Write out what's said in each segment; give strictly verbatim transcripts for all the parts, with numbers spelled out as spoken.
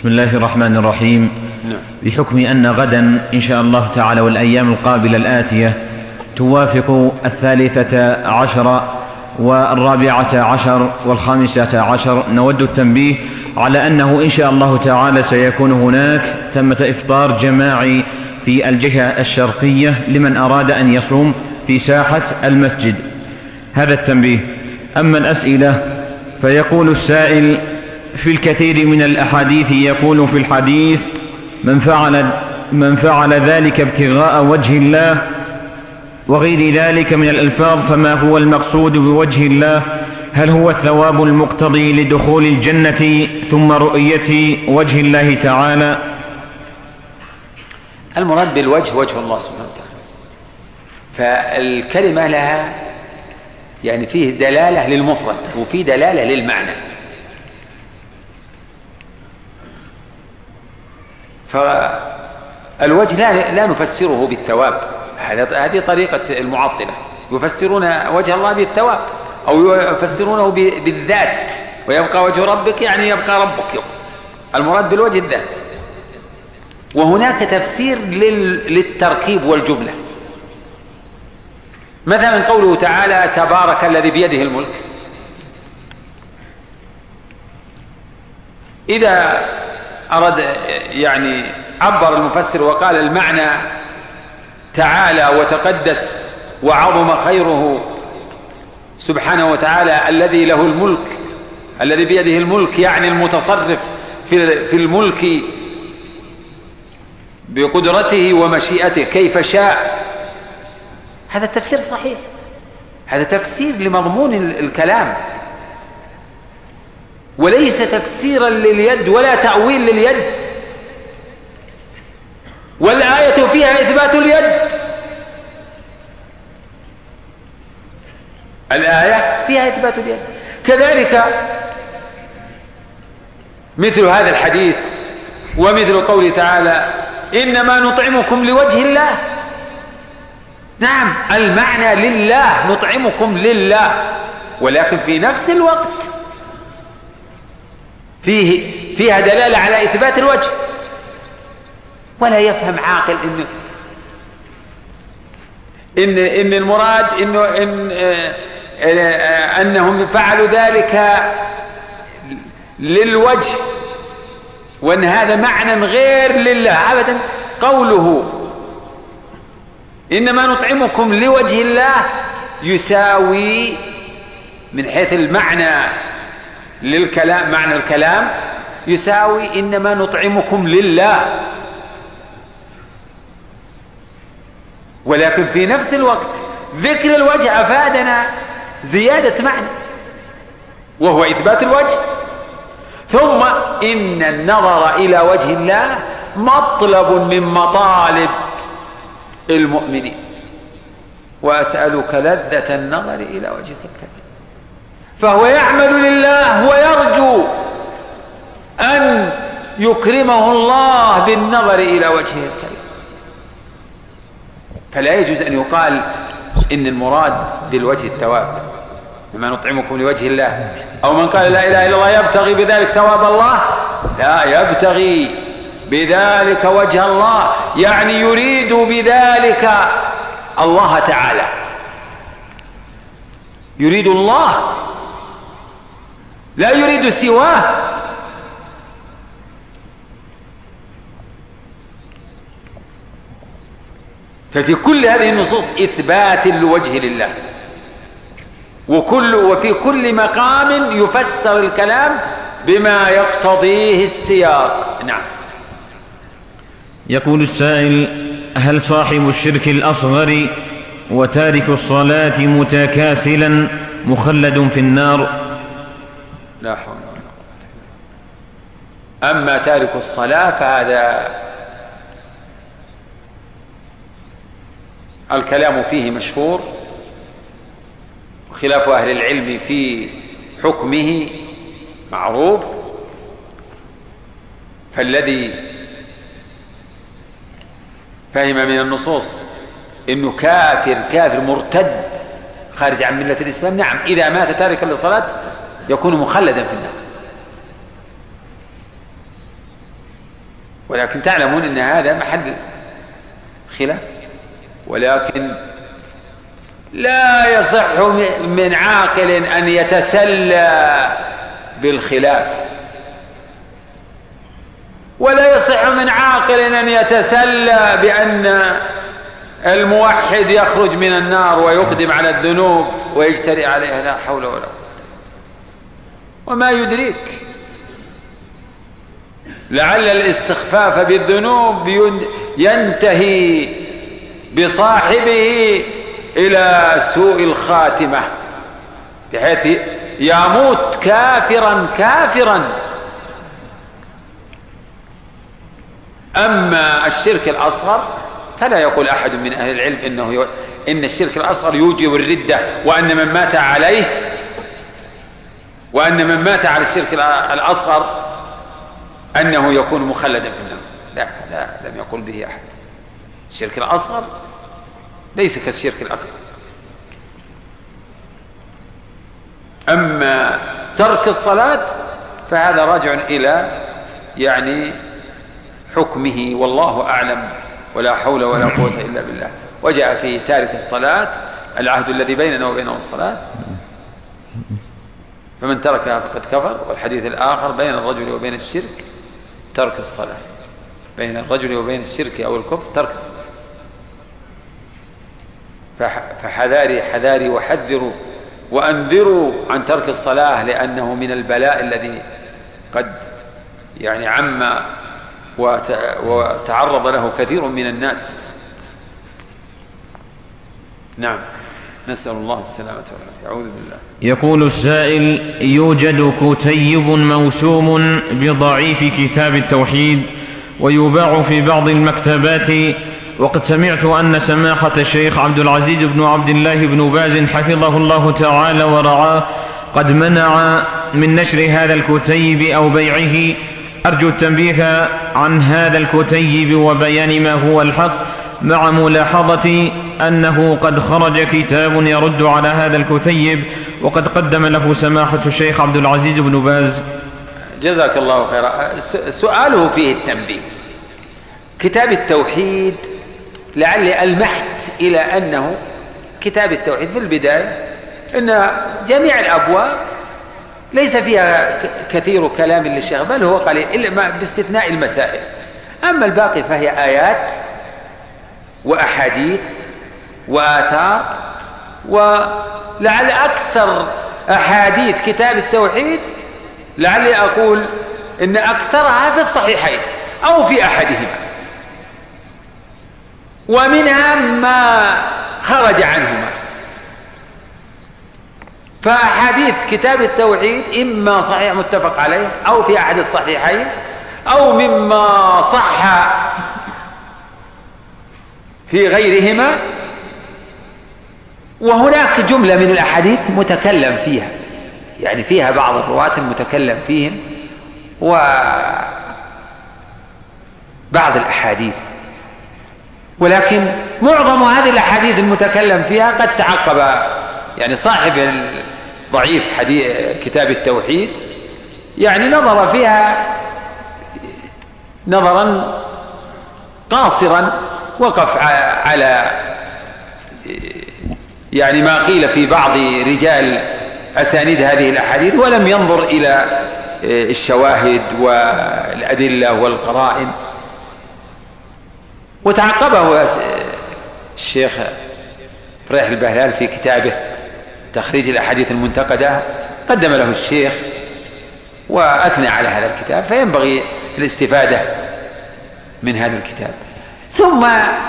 بسم الله الرحمن الرحيم. بحكم أن غدا إن شاء الله تعالى والأيام القابلة الآتية توافق الثالثة عشر والرابعة عشر والخامسة عشر، نود التنبيه على أنه إن شاء الله تعالى سيكون هناك ثمة إفطار جماعي في الجهة الشرقية لمن أراد أن يصوم في ساحة المسجد. هذا التنبيه. أما الأسئلة فيقول السائل: في الكثير من الأحاديث يقول في الحديث: من فعل, من فعل ذلك ابتغاء وجه الله وغير ذلك من الألفاظ، فما هو المقصود بوجه الله؟ هل هو الثواب المقتضي لدخول الجنة ثم رؤية وجه الله تعالى؟ المراد بالوجه وجه الله سبحانه وتعالى، فالكلمة لها يعني فيه دلالة للمفرد وفيه دلالة للمعنى. فالوجه لا, لا نفسره بالثواب، هذه طريقة المعطلة، يفسرون وجه الله بالثواب أو يفسرونه بالذات، ويبقى وجه ربك يعني يبقى ربك يبقى. المراد بالوجه الذات. وهناك تفسير للتركيب والجملة، مثلا قوله تعالى: تبارك الذي بيده الملك. إذا أراد يعني عبر المفسر وقال المعنى تعالى وتقدس وعظم خيره سبحانه وتعالى الذي له الملك، الذي بيده الملك يعني المتصرف في الملك بقدرته ومشيئته كيف شاء. هذا التفسير صحيح، هذا تفسير لمضمون الكلام، وليس تفسيرا لليد ولا تأويل لليد. والآية فيها إثبات اليد، الآية فيها إثبات اليد. كذلك مثل هذا الحديث ومثل قوله تعالى: إنما نطعمكم لوجه الله. نعم، المعنى لله، نطعمكم لله، ولكن في نفس الوقت فيه فيها دلالة على إثبات الوجه. ولا يفهم عاقل إنه إن إن المراد إنه إن أنهم فعلوا ذلك للوجه، وأن هذا معنى غير لله أبدا. قوله إنما نطعمكم لوجه الله يساوي من حيث المعنى للكلام، معنى الكلام يساوي إنما نطعمكم لله، ولكن في نفس الوقت ذكر الوجه أفادنا زيادة معنى وهو إثبات الوجه. ثم إن النظر إلى وجه الله مطلب من مطالب المؤمنين، وأسألك لذة النظر إلى وجهك الكريم. فهو يعمل لله ويرجو أن يكرمه الله بالنظر إلى وجهه الكريم. فلا يجوز أن يقال إن المراد بالوجه الثواب، لما نطعمكم لوجه الله، أو من قال لا إله إلا الله يبتغي بذلك ثواب الله. لا، يبتغي بذلك وجه الله، يعني يريد بذلك الله تعالى، يريد الله، لا يريد سواه. ففي كل هذه النصوص إثبات الوجه لله، وكل وفي كل مقام يفسر الكلام بما يقتضيه السياق. نعم. يقول السائل: هل صاحب الشرك الأصغر وتارك الصلاة متكاسلا مخلد في النار؟ لا حول ولا قوة. أما تارك الصلاة فهذا الكلام فيه مشهور، وخلاف أهل العلم في حكمه معروف. فالذي فهم من النصوص إنه كافر كافر مرتد خارج عن ملة الإسلام، نعم، إذا مات تاركا للصلاة يكون مخلدا في النار. ولكن تعلمون أن هذا محل خلاف. ولكن لا يصح من عاقل أن يتسلى بالخلاف، ولا يصح من عاقل أن يتسلى بأن الموحد يخرج من النار ويقدم على الذنوب ويجترئ عليها، لا حول ولا قوة. وما يدريك لعل الاستخفاف بالذنوب ينتهي بصاحبه إلى سوء الخاتمة، بحيث يموت كافرا كافرا. أما الشرك الأصغر فلا يقول أحد من أهل العلم إنه ي... إن الشرك الأصغر يوجب الردة، وأن من مات عليه وأن من مات على الشرك الأصغر أنه يكون مخلدا في النار. لا لا لم يقل به أحد. الشرك الأصغر ليس كالشرك الأكبر. أما ترك الصلاة فهذا راجع إلى يعني حكمه، والله أعلم، ولا حول ولا قوة إلا بالله. وجاء في تارك الصلاة العهد الذي بيننا وبينه الصلاة، فمن تركها فقد كفر. والحديث الآخر بين الرجل وبين الشرك ترك الصلاة، بين الرجل وبين الشرك أو الكفر ترك الصلاة. فحذاري حذاري وحذروا وأنذروا عن ترك الصلاة، لأنه من البلاء الذي قد يعني عم وتعرض له كثير من الناس. نعم، نسأل الله السلامة والعافية. أعوذ بالله. يقول السائل: يوجد كتيب موسوم بضعيف كتاب التوحيد ويباع في بعض المكتبات، وقد سمعت أن سماحة الشيخ عبد العزيز بن عبد الله بن باز حفظه الله تعالى ورعاه قد منع من نشر هذا الكتيب أو بيعه. أرجو التنبيه عن هذا الكتيب وبيان ما هو الحق، مع ملاحظة أنه قد خرج كتاب يرد على هذا الكتيب وقد قدم له سماحة الشيخ عبد العزيز بن باز. جزاك الله خيرا. سؤاله فيه التنبيه. كتاب التوحيد لعلي ألمحت إلى أنه كتاب التوحيد في البداية أن جميع الأبواب ليس فيها كثير كلام للشيخ، بل هو قليل إلا باستثناء المسائل. أما الباقي فهي آيات وأحاديث وآثار. ولعل أكثر أحاديث كتاب التوحيد لعلي أقول إن أكثرها في الصحيحين أو في أحدهما، ومنها ما خرج عنهما. فأحاديث كتاب التوحيد إما صحيح متفق عليه أو في أحد الصحيحين أو مما صح في غيرهما. وهناك جملة من الأحاديث متكلم فيها، يعني فيها بعض الرواة متكلم فيهم، وبعض الأحاديث، ولكن معظم هذه الأحاديث المتكلم فيها قد تعقب يعني صاحب ضعيف حديث كتاب التوحيد، يعني نظر فيها نظرا قاصرا، وقف على يعني ما قيل في بعض رجال أسانيد هذه الأحاديث، ولم ينظر إلى الشواهد والأدلة والقرائن. وتعقبه الشيخ فريح البهلال في كتابه تخريج الأحاديث المنتقدة، قدم له الشيخ وأثنى على هذا الكتاب، فينبغي الاستفادة من هذا الكتاب. ثم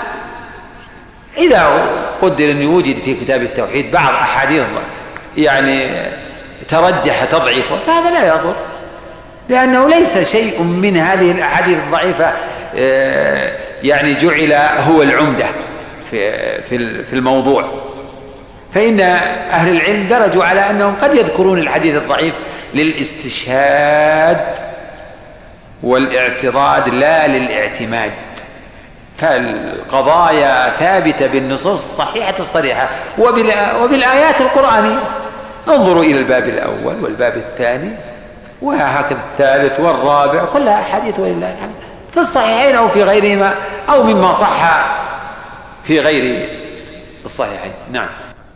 إذا قدر أن يوجد في كتاب التوحيد بعض أحاديث يعني ترجح تضعيفه فهذا لا يضر، لأنه ليس شيء من هذه الأحاديث الضعيفة يعني جعل هو العمدة في الموضوع. فإن أهل العلم درجوا على أنهم قد يذكرون الحديث الضعيف للاستشهاد والاعتراض لا للاعتماد. فالقضايا ثابتة بالنصوص الصحيحة الصريحة وبالآيات القرآنية. انظروا إلى الباب الأول والباب الثاني وهكذا الثالث والرابع، كلها أحاديث ولله الحمد. في الصحيحين أو في غيرهما أو مما صح في غير الصحيحين. نعم.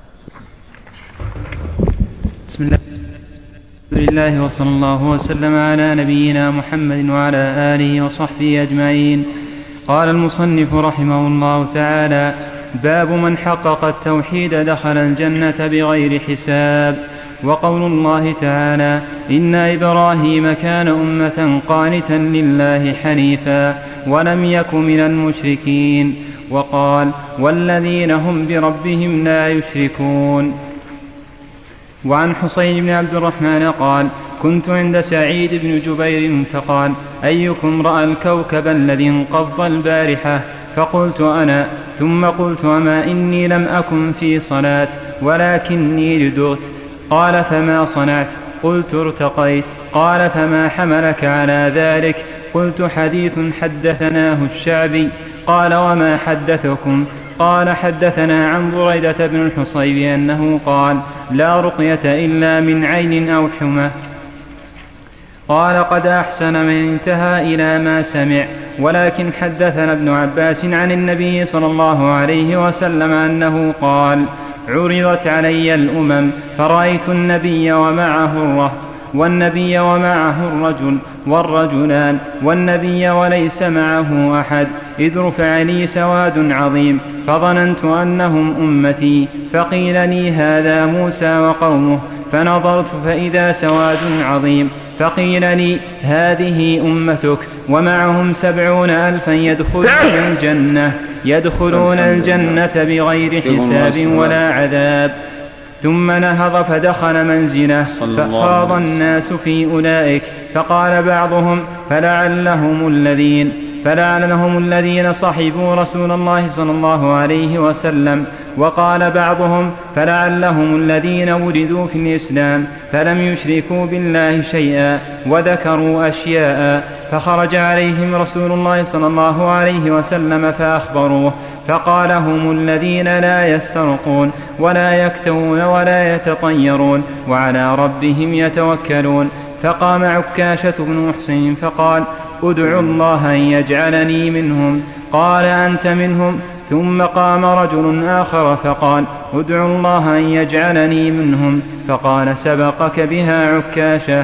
بسم الله الحمد لله وصلى الله وسلم على نبينا محمد وعلى آله وصحبه أجمعين. قال المصنف رحمه الله تعالى: باب من حقق التوحيد دخل الجنة بغير حساب. وقول الله تعالى: إن إبراهيم كان أمة قانتا لله حنيفا ولم يك من المشركين. وقال: والذين هم بربهم لا يشركون. وعن حصين بن عبد الرحمن قال: كنت عند سعيد بن جبير فقال: أيكم رأى الكوكب الذي انقض البارحة؟ فقلت: أنا. ثم قلت: أما إني لم أكن في صلاة ولكني لدغت. قال: فما صنعت؟ قلت: ارتقيت. قال: فما حملك على ذلك؟ قلت: حديث حدثناه الشعبي. قال: وما حدثكم؟ قال: حدثنا عن بريدة بن الحصيب أنه قال: لا رقية إلا من عين أو حمى. قال: قد أحسن من انتهى إلى ما سمع. ولكن حدثنا ابن عباس عن النبي صلى الله عليه وسلم أنه قال: عرضت علي الأمم فرأيت النبي ومعه الرهط، والنبي ومعه الرجل، والرجلان، والنبي وليس معه أحد، إذ رفع لي سواد عظيم فظننت أنهم أمتي، فقيل لي: هذا موسى وقومه. فنظرت فإذا سواد عظيم، فقيل لي: هذه أمتك ومعهم سبعون ألفا يدخلون الجنة يدخلون الجنة بغير حساب ولا عذاب. ثم نهض فدخل منزله فخاض الناس في أولئك، فقال بعضهم: فلعلهم الذين فلعلهم الذين صحبوا رسول الله صلى الله عليه وسلم. وقال بعضهم: فلعلهم الذين ولدوا في الإسلام فلم يشركوا بالله شيئا وذكروا أشياء. فخرج عليهم رسول الله صلى الله عليه وسلم فأخبروه، فقال: هم الذين لا يسترقون ولا يكتوون ولا يتطيرون وعلى ربهم يتوكلون. فقام عكاشة بن محسن فقال: ادعوا الله أن يجعلني منهم. قال: أنت منهم. ثم قام رجل آخر فقال: ادعوا الله أن يجعلني منهم. فقال: سبقك بها عكاشة.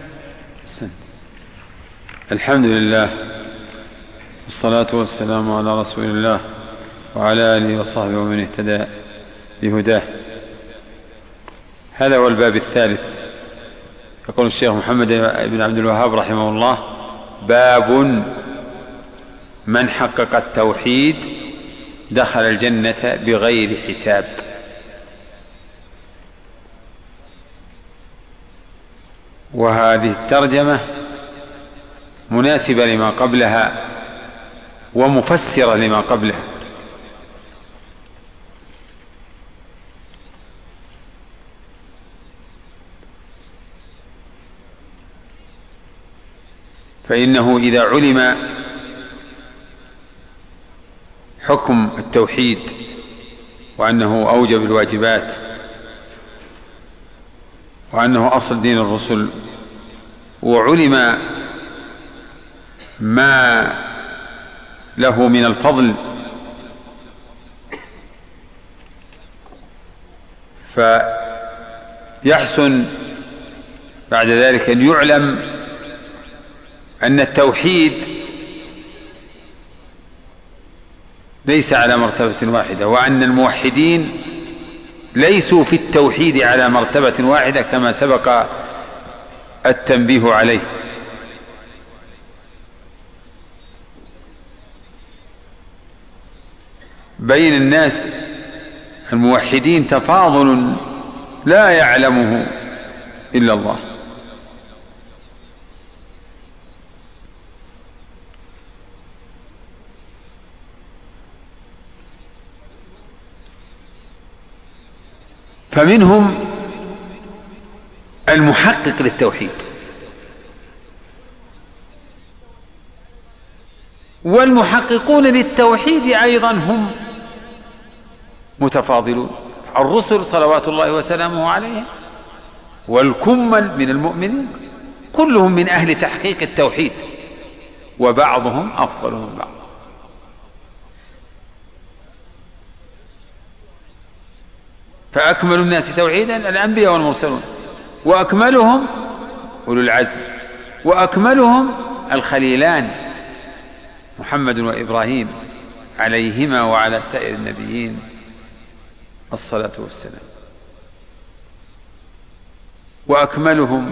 الحمد لله والصلاة والسلام على رسول الله وعلى آله وصحبه ومن اهتدى بهداه. هذا هو الباب الثالث. يقول الشيخ محمد بن عبد الوهاب رحمه الله: باب من حقق التوحيد دخل الجنة بغير حساب. وهذه الترجمة مناسبة لما قبلها ومفسرة لما قبلها. فإنه إذا علم حكم التوحيد وأنه أوجب الواجبات وأنه أصل دين الرسل، وعلم ما له من الفضل، فيحسن بعد ذلك أن يعلم أن التوحيد ليس على مرتبة واحدة، وأن الموحدين ليسوا في التوحيد على مرتبة واحدة كما سبق التنبيه عليه. بين الناس الموحدين تفاضل لا يعلمه إلا الله. فمنهم المحقق للتوحيد، والمحققون للتوحيد أيضا هم متفاضلون. الرسل صلوات الله وسلامه عليهم والكمل من المؤمنين كلهم من أهل تحقيق التوحيد وبعضهم أفضل من بعض. فأكمل الناس توحيدا الأنبياء والمرسلون، وأكملهم أولو العزم، وأكملهم الخليلان محمد وإبراهيم عليهما وعلى سائر النبيين الصلاة والسلام. وأكملهم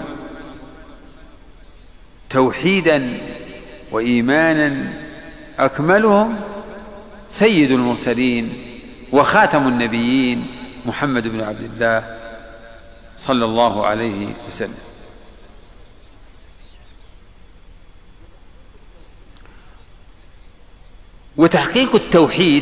توحيدا وإيمانا أكملهم سيد المرسلين وخاتم النبيين محمد بن عبد الله صلى الله عليه وسلم. وتحقيق التوحيد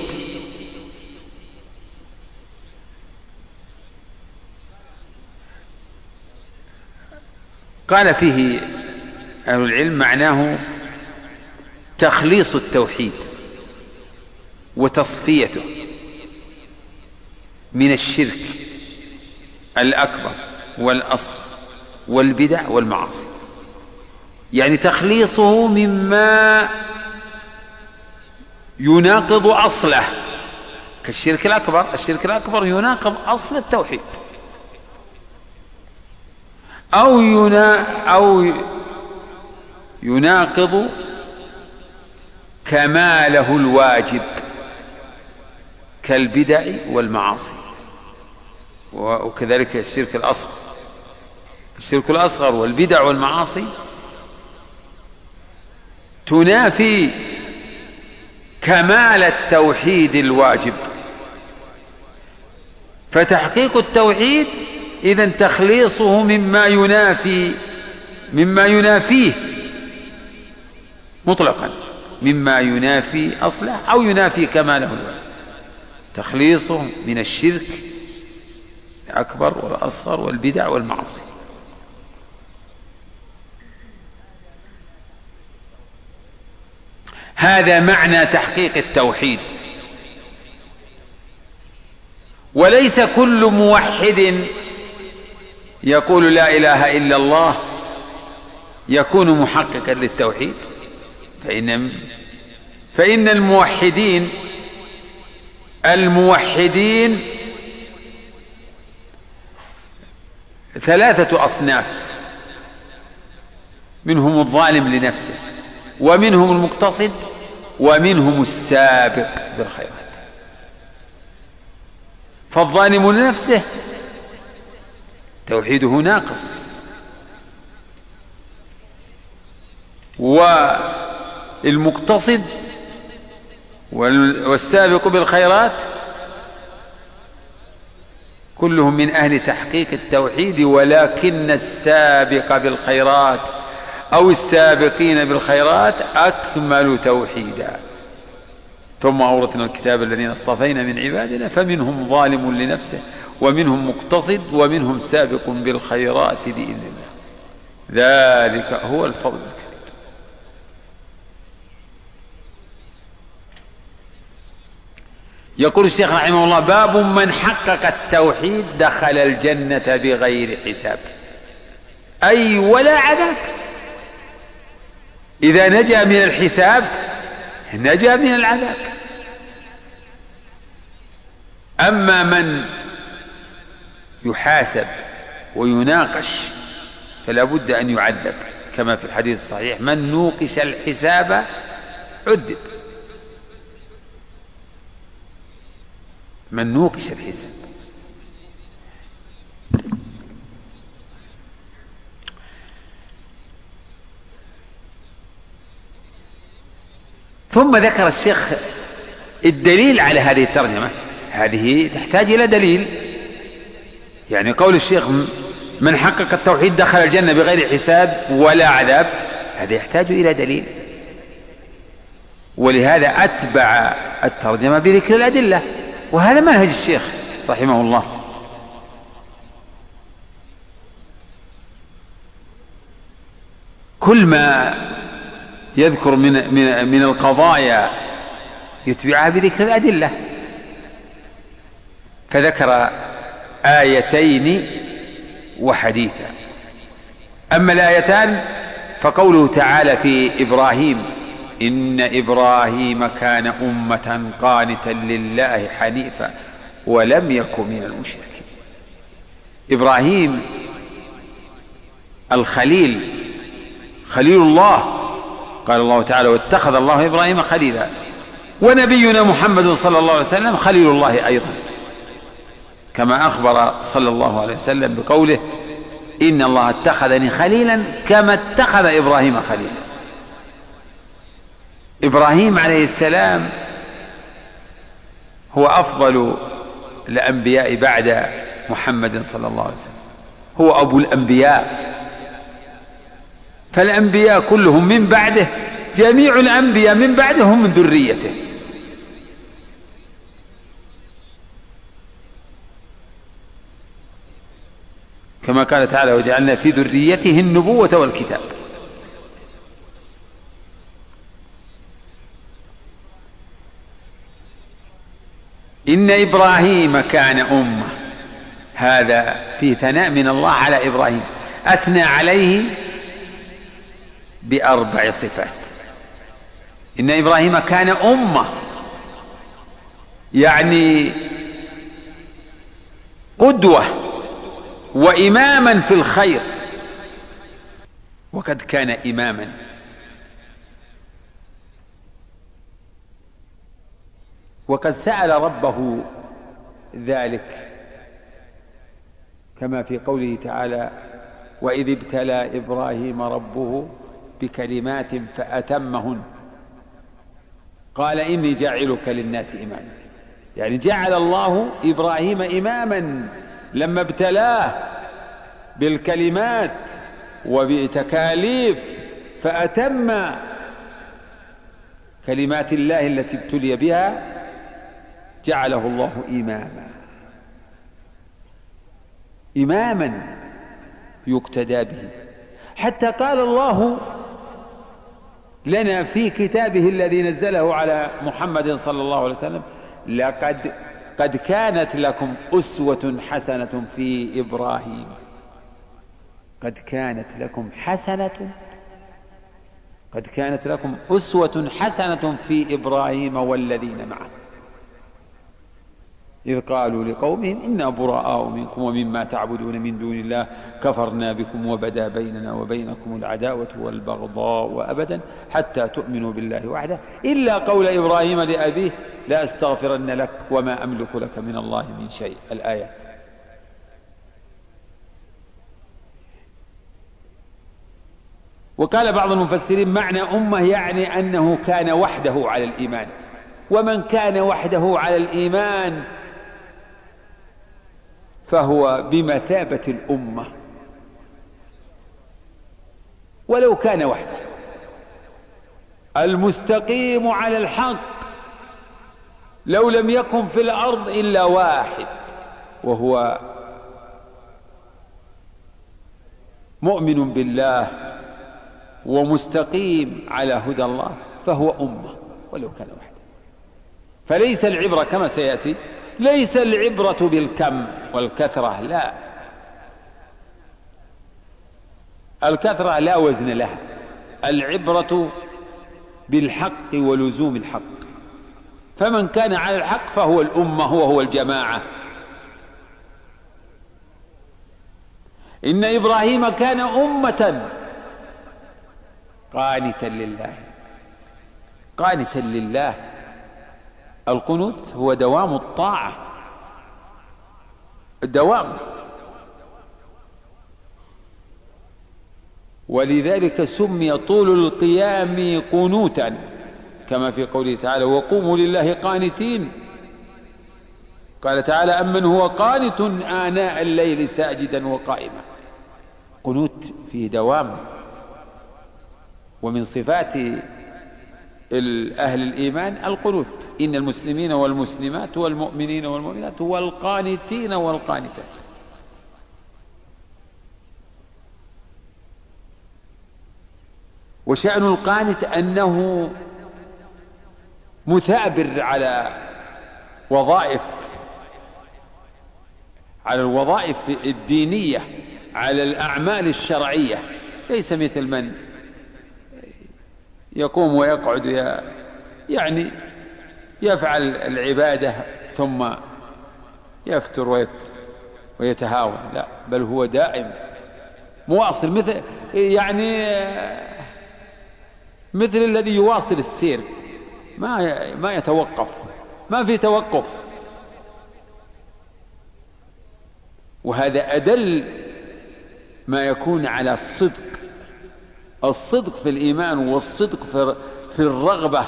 قال فيه أهل العلم معناه تخليص التوحيد وتصفيته من الشرك الأكبر والأصغر والبدع والمعاصي، يعني تخليصه مما يناقض أصله كالشرك الأكبر. الشرك الأكبر يناقض أصل التوحيد، أو ينا أو يناقض كماله الواجب كالبدع والمعاصي. وكذلك الشرك الأصغر. الشرك الأصغر والبدع والمعاصي تنافي كمال التوحيد الواجب. فتحقيق التوحيد إذن تخليصه مما ينافي مما ينافيه مطلقا، مما ينافي أصله أو ينافي كماله الواجب، تخليصه من الشرك الأكبر والأصغر والبدع والمعاصي. هذا معنى تحقيق التوحيد. وليس كل موحد يقول لا إله إلا الله يكون محققا للتوحيد، فإن فإن الموحدين الموحدين ثلاثة أصناف، منهم الظالم لنفسه، ومنهم المقتصد، ومنهم السابق بالخيرات. فالظالم لنفسه توحيده ناقص، والمقتصد والسابق بالخيرات كلهم من أهل تحقيق التوحيد، ولكن السابق بالخيرات أو السابقين بالخيرات أكمل توحيدا. ثم أورثنا الكتاب الذين اصطفينا من عبادنا فمنهم ظالم لنفسه ومنهم مقتصد ومنهم سابق بالخيرات بإذن الله، ذلك هو الفضل الكبير. يقول الشيخ رحمه الله: باب من حقق التوحيد دخل الجنة بغير حساب، أي ولا عذاب. إذا نجا من الحساب نجا من العذاب. أما من يحاسب ويناقش فلا بد أن يعذب، كما في الحديث الصحيح: من نوقش الحساب عذب. من نوقش الحساب. ثم ذكر الشيخ الدليل على هذه الترجمة. هذه تحتاج إلى دليل، يعني قول الشيخ من حقق التوحيد دخل الجنة بغير حساب ولا عذاب، هذا يحتاج إلى دليل، ولهذا أتبع الترجمة بذكر الأدلة، وهذا منهج الشيخ رحمه الله. كل ما يذكر من من من القضايا يتبعها بذكر الأدلة. فذكر آيتين وحديثا. أما الآيتان فقوله تعالى في إبراهيم إن إبراهيم كان أمة قانتا لله حنيفا ولم يك من المشركين. إبراهيم الخليل، خليل الله، قال الله تعالى: واتخذ الله إبراهيم خليلا. ونبينا محمد صلى الله عليه وسلم خليل الله أيضا، كما أخبر صلى الله عليه وسلم بقوله: إن الله اتخذني خليلا كما اتخذ إبراهيم خليلا. إبراهيم عليه السلام هو أفضل الأنبياء بعد محمد صلى الله عليه وسلم، هو أبو الأنبياء، فالأنبياء كلهم من بعده، جميع الأنبياء من بعده هم من ذريته. كما قال تعالى: وجعلنا في ذريته النبوة والكتاب. إن إبراهيم كان أمة، هذا في ثناء من الله على إبراهيم، أثنى عليه بأربع صفات. إن إبراهيم كان أمة، يعني قدوة وإماما في الخير، وقد كان إماما. وقد سأل ربه ذلك كما في قوله تعالى: وإذ ابتلى إبراهيم ربه بكلمات فأتمهن قال إني جاعلك للناس إماما. يعني جعل الله إبراهيم إماما لما ابتلاه بالكلمات وبتكاليف، فأتم كلمات الله التي ابتلي بها، جعله الله إماما، إماما يقتدى به. حتى قال الله لنا في كتابه الذي نزله على محمد صلى الله عليه وسلم: لقد قد كانت لكم أسوة حسنة في إبراهيم. قد كانت لكم حسنة قد كانت لكم أسوة حسنة في إبراهيم والذين معه إذ قالوا لقومهم إنا براء منكم ومما تعبدون من دون الله كفرنا بكم وبدا بيننا وبينكم العداوة والبغضاء أبدا حتى تؤمنوا بالله وحده إلا قول إبراهيم لأبيه لا أستغفرن لك وما أملك لك من الله من شيء. الآية. وقال بعض المفسرين معنى أمة يعني أنه كان وحده على الإيمان، ومن كان وحده على الإيمان فهو بمثابة الأمة ولو كان وحده. المستقيم على الحق لو لم يكن في الأرض إلا واحد وهو مؤمن بالله ومستقيم على هدى الله فهو أمة ولو كان وحده. فليس العبرة كما سيأتي، ليس العبرة بالكم والكثرة، لا، الكثرة لا وزن لها، العبرة بالحق ولزوم الحق. فمن كان على الحق فهو الأمة وهو الجماعة. إن إبراهيم كان أمة قانتا لله. قانتا لله، القنوت هو دوام الطاعة، الدوام، ولذلك سمي طول القيام قنوتا كما في قوله تعالى وقوموا لله قانتين. قال تعالى أمن هو قانت آناء الليل ساجدا وقائما. قنوت فيه دوام. ومن صفات أهل الإيمان القنوت: إن المسلمين والمسلمات والمؤمنين والمؤمنات والقانتين والقانتات. وشأن القانت أنه مثابر على وظائف على الوظائف الدينية، على الأعمال الشرعية، ليس مثل من يقوم ويقعد يعني يفعل العبادة ثم يفتر ويتهاون، لا، بل هو دائم مواصل، مثل يعني مثل الذي يواصل السير، ما ما يتوقف، ما في توقف. وهذا أدل ما يكون على الصدق، الصدق في الإيمان والصدق في الرغبة.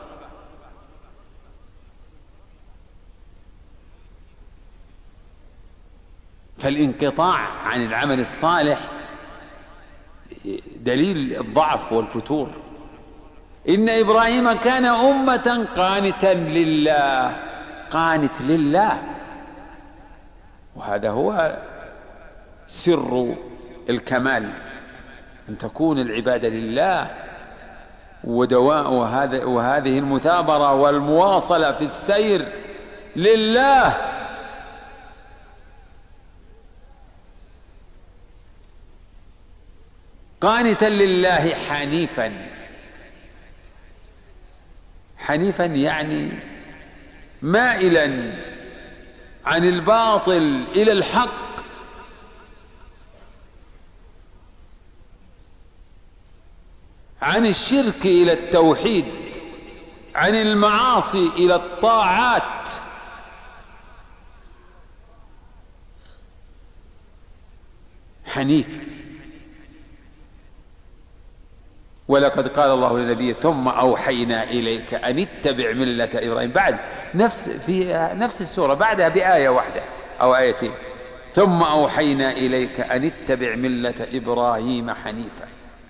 فالانقطاع عن العمل الصالح دليل الضعف والفتور. إن إبراهيم كان أمة قانتا لله، قانت لله، وهذا هو سر الكمال، أن تكون العبادة لله ودواء وهذا وهذه المثابرة والمواصلة في السير لله. قانتا لله حنيفا، حنيفا يعني مائلا عن الباطل إلى الحق، عن الشرك إلى التوحيد، عن المعاصي إلى الطاعات. حنيف. ولقد قال الله للنبي ثم أوحينا إليك أن اتبع ملة إبراهيم، بعد نفس في نفس السورة بعدها بآية واحدة أو آيتين، ثم أوحينا إليك أن اتبع ملة إبراهيم حنيفا.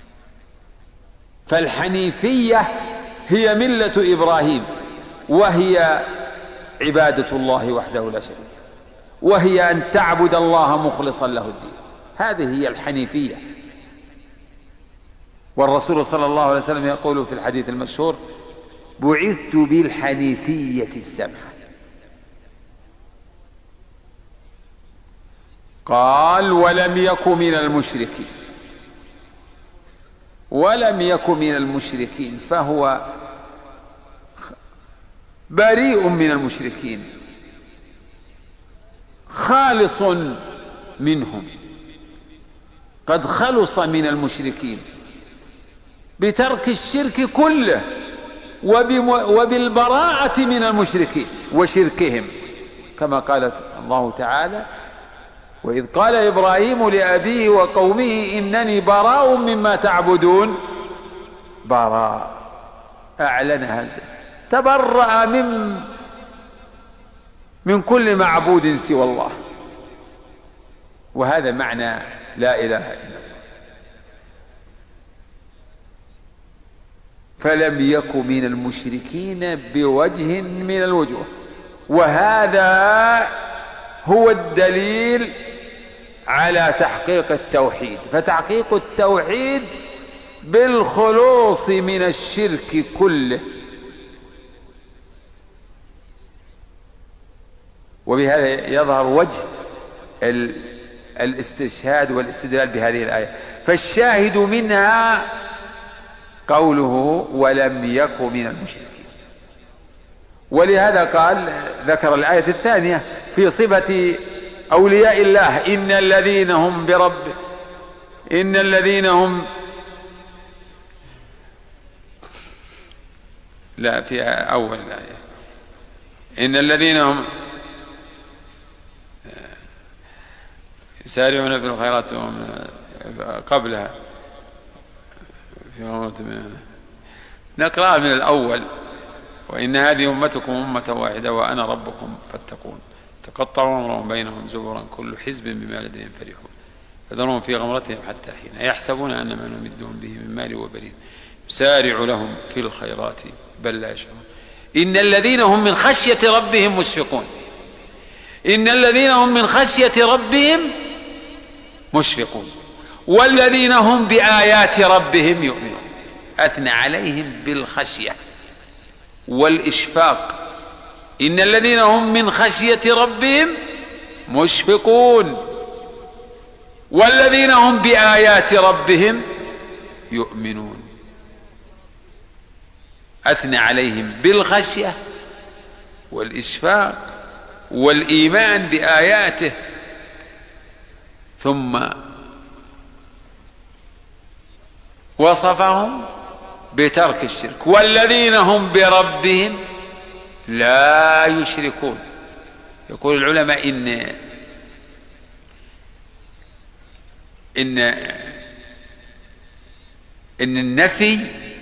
فالحنيفية هي ملة إبراهيم، وهي عبادة الله وحده لا شريك له، وهي أن تعبد الله مخلصا له الدين، هذه هي الحنيفية. والرسول صلى الله عليه وسلم يقول في الحديث المشهور: بعثت بالحنيفية السمحة. قال: ولم يكن من المشركين، ولم يكن من المشركين، فهو بريء من المشركين، خالص منهم، قد خلص من المشركين بترك الشرك كله وبالبراءة من المشركين وشركهم، كما قال الله تعالى: وإذ قال إبراهيم لأبيه وقومه إنني براء مما تعبدون. براء، أعلنها، تبرأ من من كل معبود سوى الله، وهذا معنى لا إله إلا الله. فلم يكن من المشركين بوجه من الوجوه، وهذا هو الدليل على تحقيق التوحيد. فتحقيق التوحيد بالخلوص من الشرك كله. وبهذا يظهر وجه الاستشهاد والاستدلال بهذه الآية. فالشاهد منها قوله: ولم يكن من المشركين. ولهذا قال، ذكر الآية الثانية في صفة أولياء الله: إن الذين هم برب إن الذين هم لا في أول الآية إن الذين هم يسارعون في الخيرات قبلها في أمرة من نقرأ من الأول: وإن هذه أمتكم أمة واحدة وأنا ربكم فاتقون تقطعوا أمرهم بينهم زبرا كل حزب بما لديهم فرحون فذرهم في غمرتهم حتى حين يحسبون أن ما نمدهم به من مال وبنين يسارع لهم في الخيرات بل لا يشعرون. إن الذين هم من خشية ربهم مشفقون إن الذين هم من خشية ربهم مشفقون والذين هم بآيات ربهم يؤمنون. أثنى عليهم بالخشية والإشفاق. إن الذين هم من خشية ربهم مشفقون والذين هم بآيات ربهم يؤمنون. أثنى عليهم بالخشية والإشفاق والإيمان بآياته، ثم وصفهم بترك الشرك. والذين هم بربهم لا يشركون. يقول العلماء إن إن إن النفي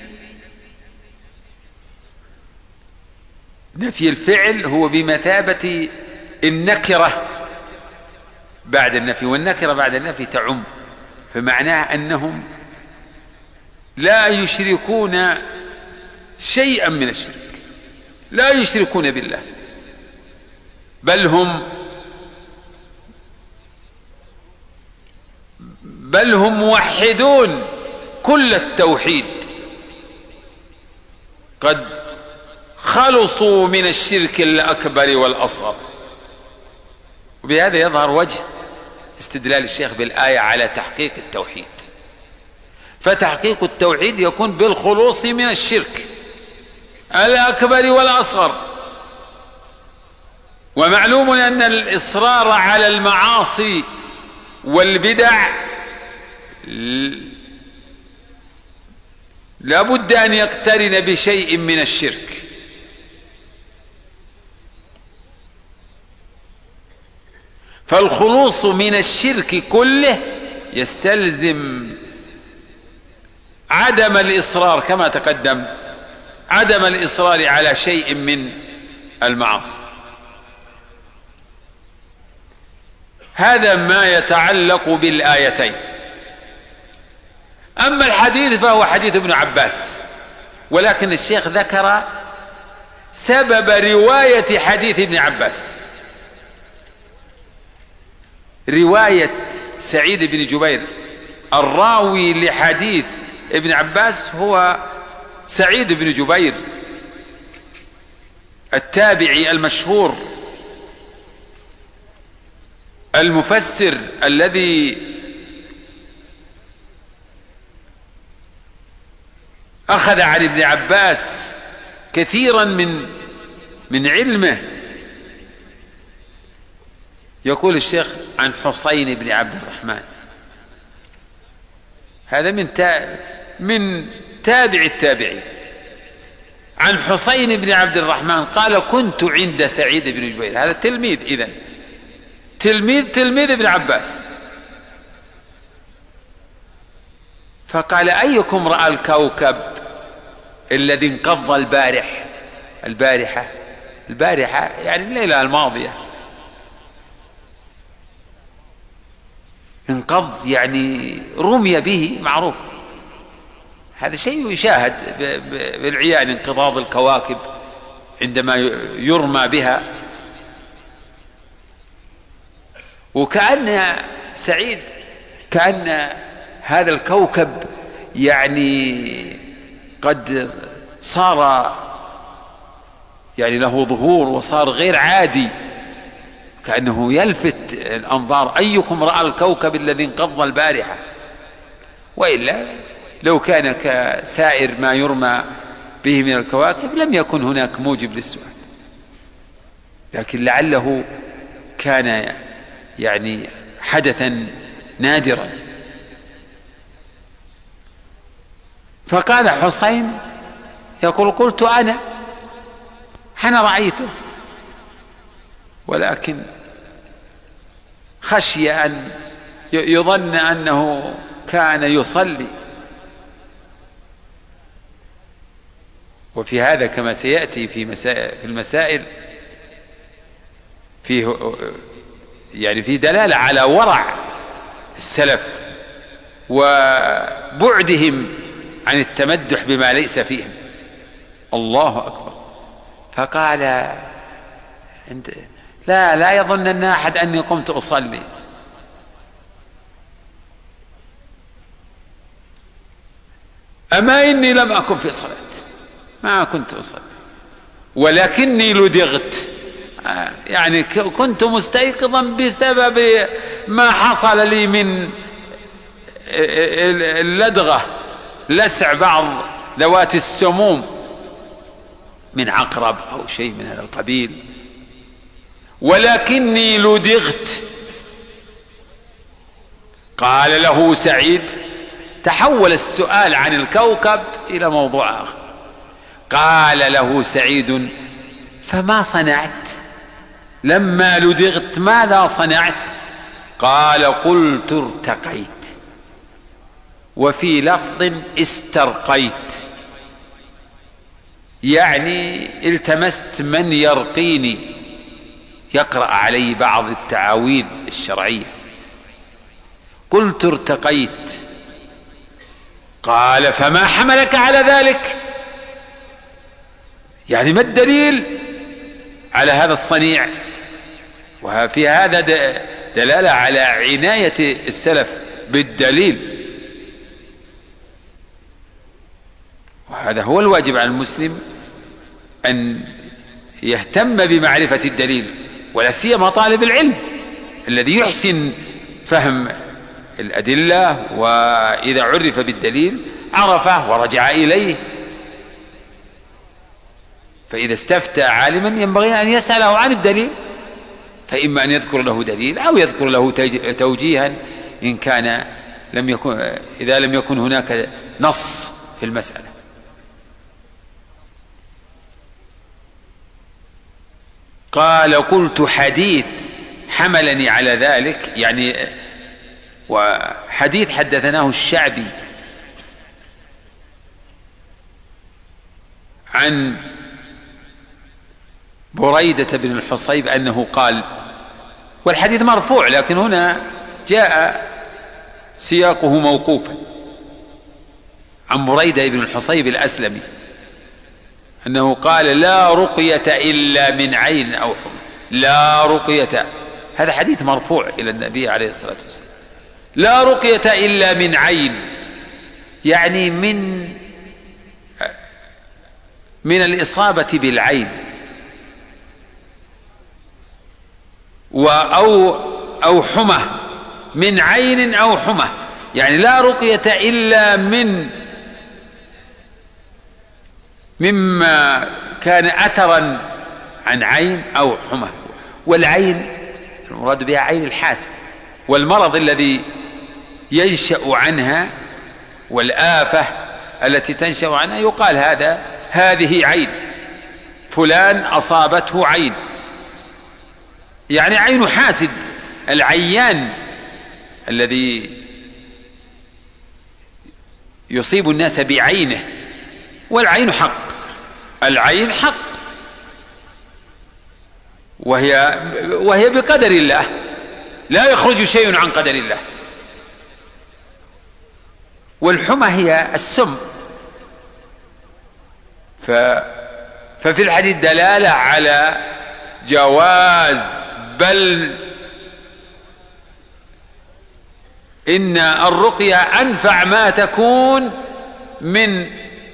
نفي الفعل هو بمثابة النكرة بعد النفي، والنكرة بعد النفي تعم، فمعناه أنهم لا يشركون شيئا من الشرك، لا يشركون بالله، بل هم بل هم موحدون كل التوحيد، قد خلصوا من الشرك الأكبر والأصغر. وبهذا يظهر وجه استدلال الشيخ بالآية على تحقيق التوحيد. فتحقيق التوحيد يكون بالخلوص من الشرك الأكبر والأصغر. ومعلوم أن الإصرار على المعاصي والبدع لا بد أن يقترن بشيء من الشرك. فالخلوص من الشرك كله يستلزم عدم الإصرار كما تقدم، عدم الإصرار على شيء من المعاصي. هذا ما يتعلق بالآيتين. أما الحديث فهو حديث ابن عباس، ولكن الشيخ ذكر سبب رواية حديث ابن عباس. رواية سعيد بن جبير الراوي لحديث ابن عباس هو سعيد بن جبير التابعي المشهور المفسر الذي أخذ عن ابن عباس كثيرا من من علمه. يقول الشيخ عن حسين بن عبد الرحمن، هذا من من تابع التابعين، عن حسين بن عبد الرحمن قال كنت عند سعيد بن جبير. هذا تلميذ، إذن تلميذ تلميذ ابن عباس. فقال أيكم رأى الكوكب الذي انقض البارح البارحة البارحة يعني الليلة الماضية، انقض يعني رمي به، معروف هذا شيء يشاهد بالعيان، انقضاض الكواكب عندما يرمى بها. وكأن سعيد كأن هذا الكوكب يعني قد صار يعني له ظهور وصار غير عادي، كأنه يلفت الأنظار. أيكم رأى الكوكب الذي انقض البارحة؟ وإلا لو كان كسائر ما يرمى به من الكواكب لم يكن هناك موجب للسؤال، لكن لعله كان يعني حدثا نادرا. فقال حسين يقول قلت أنا أنا رأيته، ولكن خشي أن يظن أنه كان يصلي. وفي هذا كما سيأتي في مسائل في المسائل فيه يعني في دلالة على ورع السلف وبعدهم عن التمدح بما ليس فيهم. الله أكبر. فقال لا لا يظن أحد أني قمت أصلي. أما إني لم أكن في صلاة، ما كنت أصلي، ولكني لدغت، يعني كنت مستيقظا بسبب ما حصل لي من اللدغة، لسع بعض ذوات السموم من عقرب أو شيء من هذا القبيل. ولكني لدغت. قال له سعيد، تحول السؤال عن الكوكب إلى موضوع آخر. قال له سعيد: فما صنعت لما لدغت؟ ماذا صنعت؟ قال: قلت ارتقيت، وفي لفظ استرقيت، يعني التمست من يرقيني، يقرأ علي بعض التعاويذ الشرعية. قلت ارتقيت. قال: فما حملك على ذلك؟ يعني ما الدليل على هذا الصنيع؟ وفي هذا دلالة على عناية السلف بالدليل، وهذا هو الواجب على المسلم أن يهتم بمعرفة الدليل، ولا سيما طالب العلم الذي يحسن فهم الأدلة، وإذا عرف بالدليل عرفه ورجع إليه. فإذا استفتى عالما ينبغي أن يسأله عن الدليل، فإما أن يذكر له دليل أو يذكر له توجيها إن كان لم يكن إذا لم يكن هناك نص في المسألة. قال: قلت حديث حملني على ذلك، يعني وحديث حدثناه الشعبي عن بريدة بن الحصيب أنه قال، والحديث مرفوع لكن هنا جاء سياقه موقوفا، عن بريدة بن الحصيب الأسلمي أنه قال: لا رقية إلا من عين أو حمى. لا رقية، هذا حديث مرفوع إلى النبي عليه الصلاة والسلام. لا رقية إلا من عين، يعني من من الإصابة بالعين، أو أو حمى، من عين أو حمى، يعني لا رقية إلا من مما كان أثرا عن عين أو حمى. والعين المراد بها عين الحاسد، والمرض الذي ينشأ عنها والآفة التي تنشأ عنها يقال هذا هذه عين، فلان أصابته عين، يعني عين حاسد، العيان الذي يصيب الناس بعينه. والعين حق، العين حق، وهي وهي بقدر الله، لا يخرج شيء عن قدر الله. والحمى هي السم. ف ففي الحديث دلالة على جواز، بل إن الرقية أنفع ما تكون من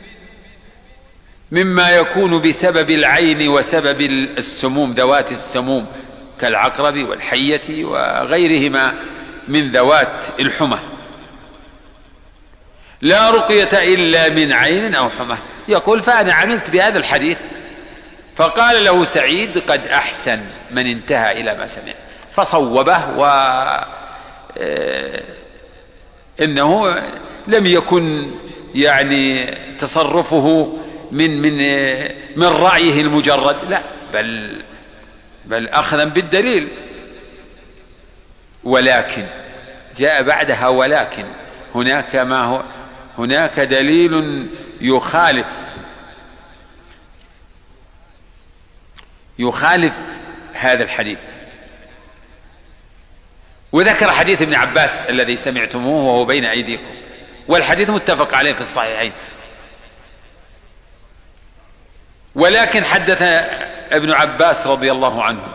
مما يكون بسبب العين وسبب السموم، ذوات السموم كالعقرب والحية وغيرهما من ذوات الحمى. لا رقية إلا من عين أو حمى. يقول: فأنا عملت بهذا الحديث. فقال له سعيد: قد أحسن من انتهى إلى ما سمع. فصوبه، وإنه لم يكن يعني تصرفه من من من رأيه المجرد، لا، بل بل أخذا بالدليل. ولكن جاء بعدها ولكن هناك ما هو هناك دليل يخالف يخالف هذا الحديث. وذكر حديث ابن عباس الذي سمعتموه وهو بين أيديكم، والحديث متفق عليه في الصحيحين. ولكن حدث ابن عباس رضي الله عنه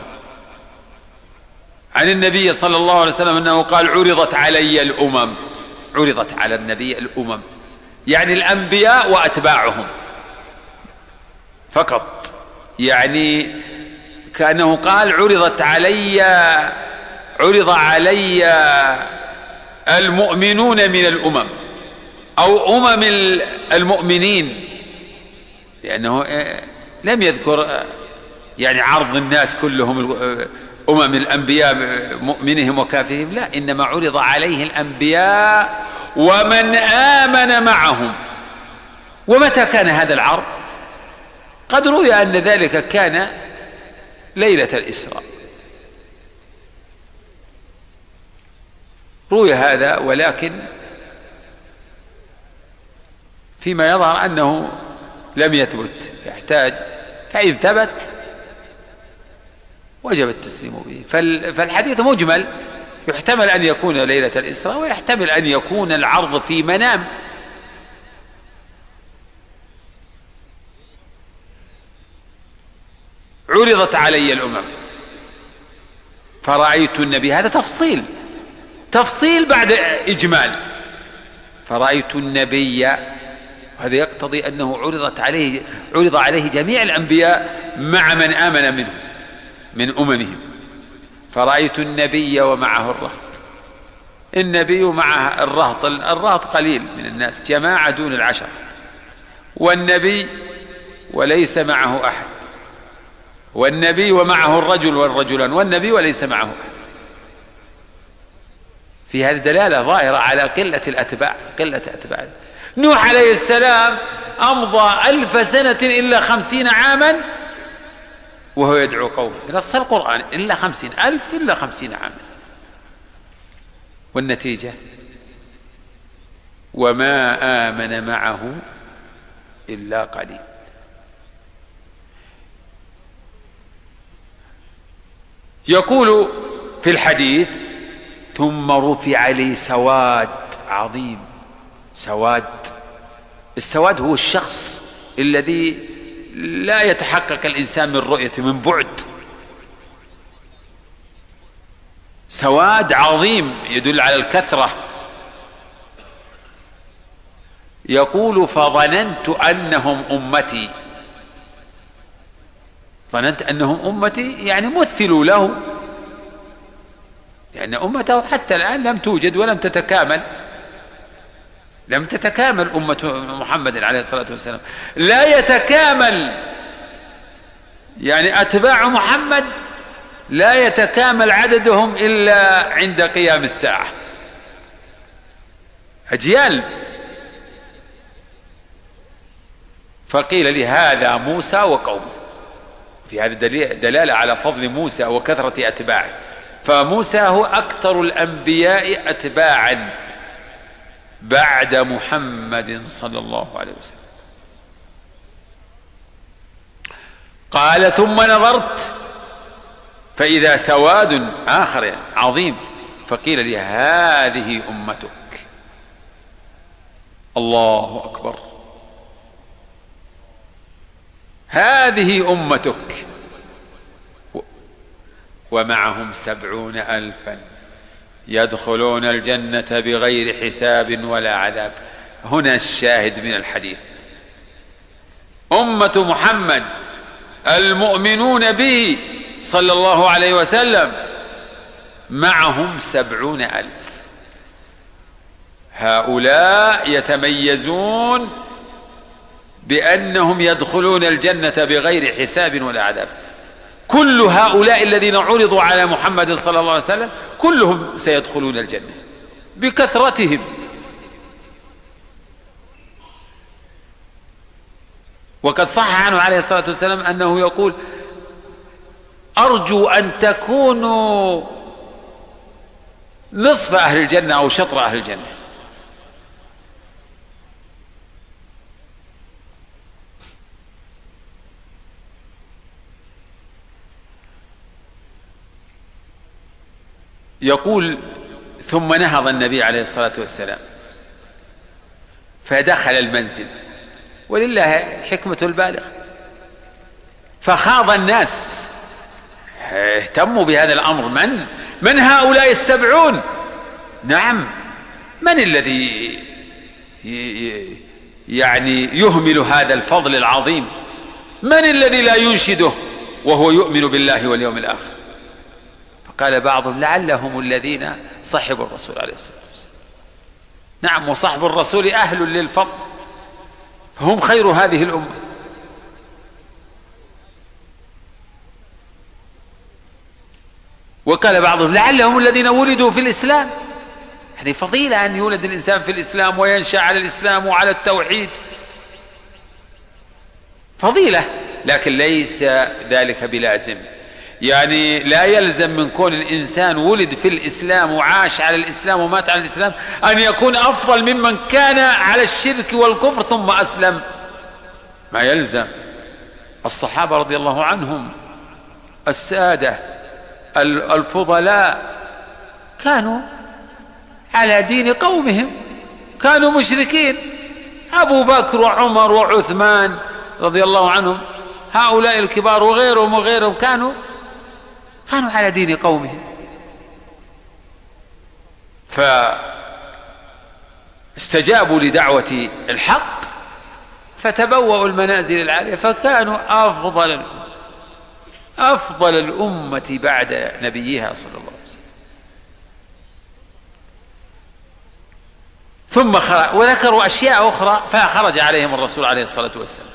عن النبي صلى الله عليه وسلم أنه قال: عرضت علي الأمم. عرضت على النبي الأمم، يعني الأنبياء وأتباعهم فقط، يعني كأنه قال: عرضت علي عرض علي المؤمنون من الأمم، أو أمم المؤمنين، لأنه لم يذكر يعني عرض الناس كلهم أمم الأنبياء مؤمنهم وكافرهم، لا، إنما عرض عليه الأنبياء ومن آمن معهم. ومتى كان هذا العرض؟ قد روي أن ذلك كان ليلة الإسراء، روي هذا، ولكن فيما يظهر أنه لم يثبت، يحتاج، فإن ثبت وجب التسليم به. فالحديث مجمل، يحتمل أن يكون ليلة الإسراء، ويحتمل أن يكون العرض في منام. عرضت علي الأمم فرأيت النبي، هذا تفصيل تفصيل بعد إجمال. فرأيت النبي، هذا يقتضي أنه عرضت عليه عرض عليه جميع الأنبياء مع من آمن منهم من أممهم. فرأيت النبي ومعه الرهط، النبي معه الرهط، الرهط قليل من الناس، جماعة دون العشر، والنبي وليس معه أحد، والنبي ومعه الرجل والرجلان، والنبي وليس معه أحد. في هذه دلالة ظاهرة على قلة الأتباع، قلة أتباع. نوح عليه السلام أمضى ألف سنة إلا خمسين عاما وهو يدعو قومه، نص القرآن إلا خمسين ألف إلا خمسين عاما، والنتيجة وما آمن معه إلا قليل. يقول في الحديث: ثم رفع لي سواد عظيم. سواد، السواد هو الشخص الذي لا يتحقق الإنسان من رؤيته من بعد، سواد عظيم يدل على الكثرة. يقول: فظننت أنهم أمتي. ظننت أنهم أمتي يعني مثلوا له، لأن أمته حتى الآن لم توجد ولم تتكامل، لم تتكامل أمة محمد عليه الصلاة والسلام، لا يتكامل يعني أتباع محمد لا يتكامل عددهم إلا عند قيام الساعة، أجيال. فقيل لي: هذا موسى وقومه. في هذا دلالة على فضل موسى وكثرة أتباعه، فموسى هو أكثر الأنبياء أتباعا بعد محمد صلى الله عليه وسلم. قال: ثم نظرت فإذا سواد آخر يعني عظيم، فقيل لي: هذه أمتك. الله أكبر، هذه أمتك، ومعهم سبعون ألفا يدخلون الجنة بغير حساب ولا عذاب. هنا الشاهد من الحديث: أمة محمد المؤمنون به صلى الله عليه وسلم معهم سبعون ألف. هؤلاء يتميزون بأنهم يدخلون الجنة بغير حساب ولا عذاب. كل هؤلاء الذين عرضوا على محمد صلى الله عليه وسلم كلهم سيدخلون الجنة بكثرتهم. وقد صح عنه عليه الصلاة والسلام أنه يقول: أرجو أن تكونوا نصف أهل الجنة أو شطر أهل الجنة. يقول: ثم نهض النبي عليه الصلاة والسلام فدخل المنزل، ولله حكمة البالغ، فخاض الناس، اهتموا بهذا الأمر. من من هؤلاء السبعون؟ نعم، من الذي يعني يهمل هذا الفضل العظيم؟ من الذي لا ينشده وهو يؤمن بالله واليوم الآخر؟ قال بعضهم: لعلهم الذين صحبوا الرسول عليه الصلاة والسلام. نعم، وصحب الرسول أهل للفضل، فهم خير هذه الأمة. وقال بعضهم لعلهم الذين ولدوا في الإسلام. هذه فضيلة أن يولد الإنسان في الإسلام وينشأ على الإسلام وعلى التوحيد، فضيلة، لكن ليس ذلك بلازم. يعني لا يلزم من كون الإنسان ولد في الإسلام وعاش على الإسلام ومات على الإسلام أن يكون أفضل ممن كان على الشرك والكفر ثم أسلم، ما يلزم. الصحابة رضي الله عنهم السادة الفضلاء كانوا على دين قومهم، كانوا مشركين. أبو بكر وعمر وعثمان رضي الله عنهم، هؤلاء الكبار وغيرهم وغيرهم كانوا كانوا على دين قومهم، فاستجابوا لدعوة الحق فتبوأوا المنازل العالية، فكانوا أفضل أفضل الأمة بعد نبيها صلى الله عليه وسلم. ثم خرج وذكروا أشياء أخرى فخرج عليهم الرسول عليه الصلاة والسلام.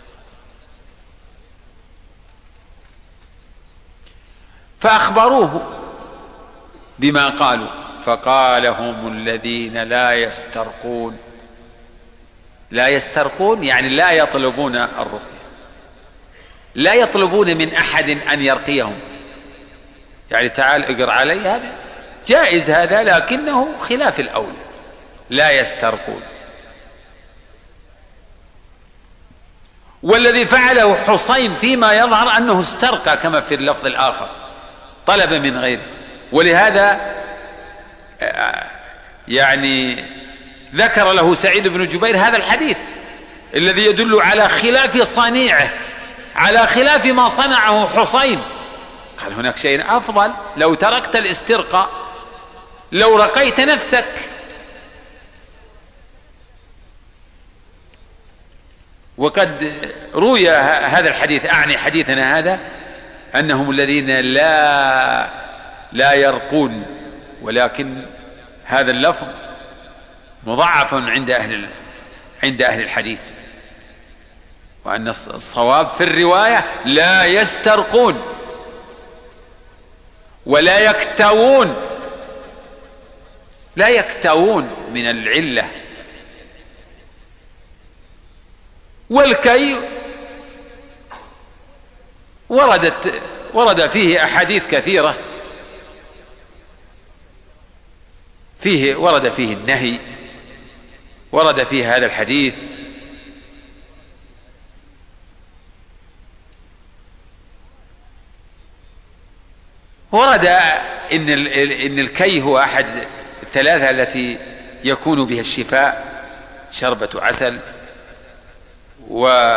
فأخبروه بما قالوا، فقال هم الذين لا يسترقون. لا يسترقون يعني لا يطلبون الرقية، لا يطلبون من أحد أن يرقيهم، يعني تعال اقر علي، هذا جائز هذا، لكنه خلاف الأولى. لا يسترقون. والذي فعله حصين فيما يظهر أنه استرقى كما في اللفظ الآخر، طلب من غيره. ولهذا يعني ذكر له سعيد بن جبير هذا الحديث الذي يدل على خلاف صنيعه، على خلاف ما صنعه حصين. قال هناك شيء أفضل، لو تركت الاسترقاء، لو رقيت نفسك. وقد روي هذا الحديث، أعني حديثنا هذا، أنهم الذين لا لا يرقون، ولكن هذا اللفظ مضاعف عند أهل عند أهل الحديث، وأن الصواب في الرواية لا يسترقون ولا يكتوون. لا يكتوون من العلة. والكي وردت ورد فيه أحاديث كثيرة، فيه ورد فيه النهي، ورد فيه هذا الحديث. ورد إن إن الكي هو أحد الثلاثة التي يكون بها الشفاء، شربة عسل و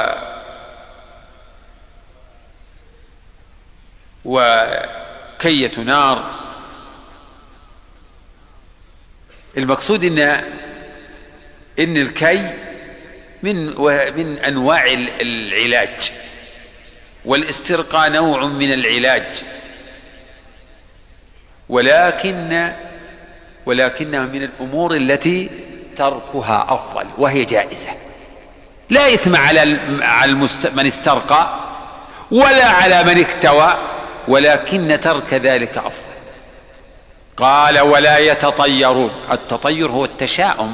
وكية نار. المقصود إن إن الكي من من أنواع العلاج، والاسترقاء نوع من العلاج، ولكن ولكنها من الأمور التي تركها أفضل، وهي جائزة. لا إثم على على من استرقى ولا على من اكتوى، ولكن ترك ذلك أفضل. قال ولا يتطيرون. التطير هو التشاؤم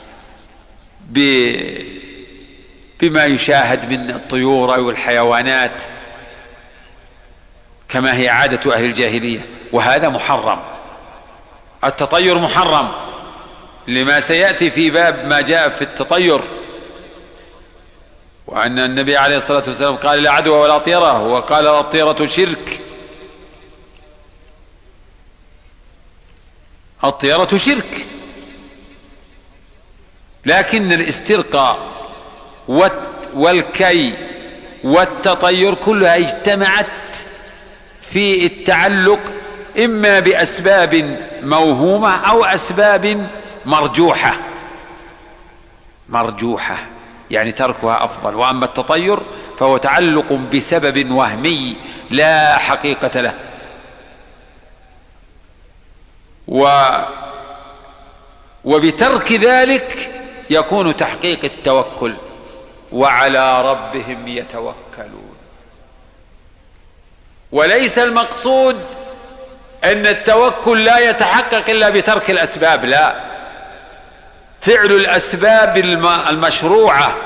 بما يشاهد من الطيور أو الحيوانات كما هي عادة أهل الجاهلية، وهذا محرم. التطير محرم لما سيأتي في باب ما جاء في التطير، وأن النبي عليه الصلاة والسلام قال لا عدوى ولا طيرة، وقال الطيرة شرك. الطيرة شرك. لكن الاسترقاء والكي والتطير كلها اجتمعت في التعلق إما بأسباب موهومة أو أسباب مرجوحة. مرجوحة يعني تركها أفضل. وأما التطير فهو تعلق بسبب وهمي لا حقيقة له. و وبترك ذلك يكون تحقيق التوكل، وعلى ربهم يتوكلون. وليس المقصود ان التوكل لا يتحقق الا بترك الاسباب، لا، فعل الاسباب المشروعة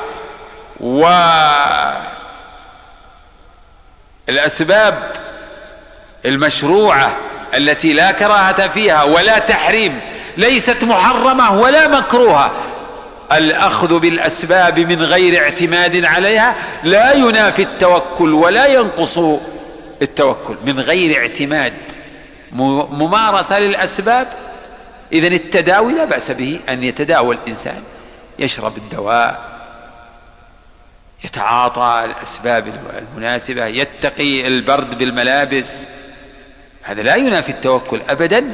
والاسباب المشروعة التي لا كراهة فيها ولا تحريم، ليست محرمة ولا مكروهة. الأخذ بالأسباب من غير اعتماد عليها لا ينافي التوكل ولا ينقص التوكل. من غير اعتماد، ممارسة للأسباب. إذن التداوي لا بأس به، أن يتداوى الإنسان، يشرب الدواء، يتعاطى الأسباب المناسبة، يتقي البرد بالملابس، هذا لا ينافي التوكل أبدا.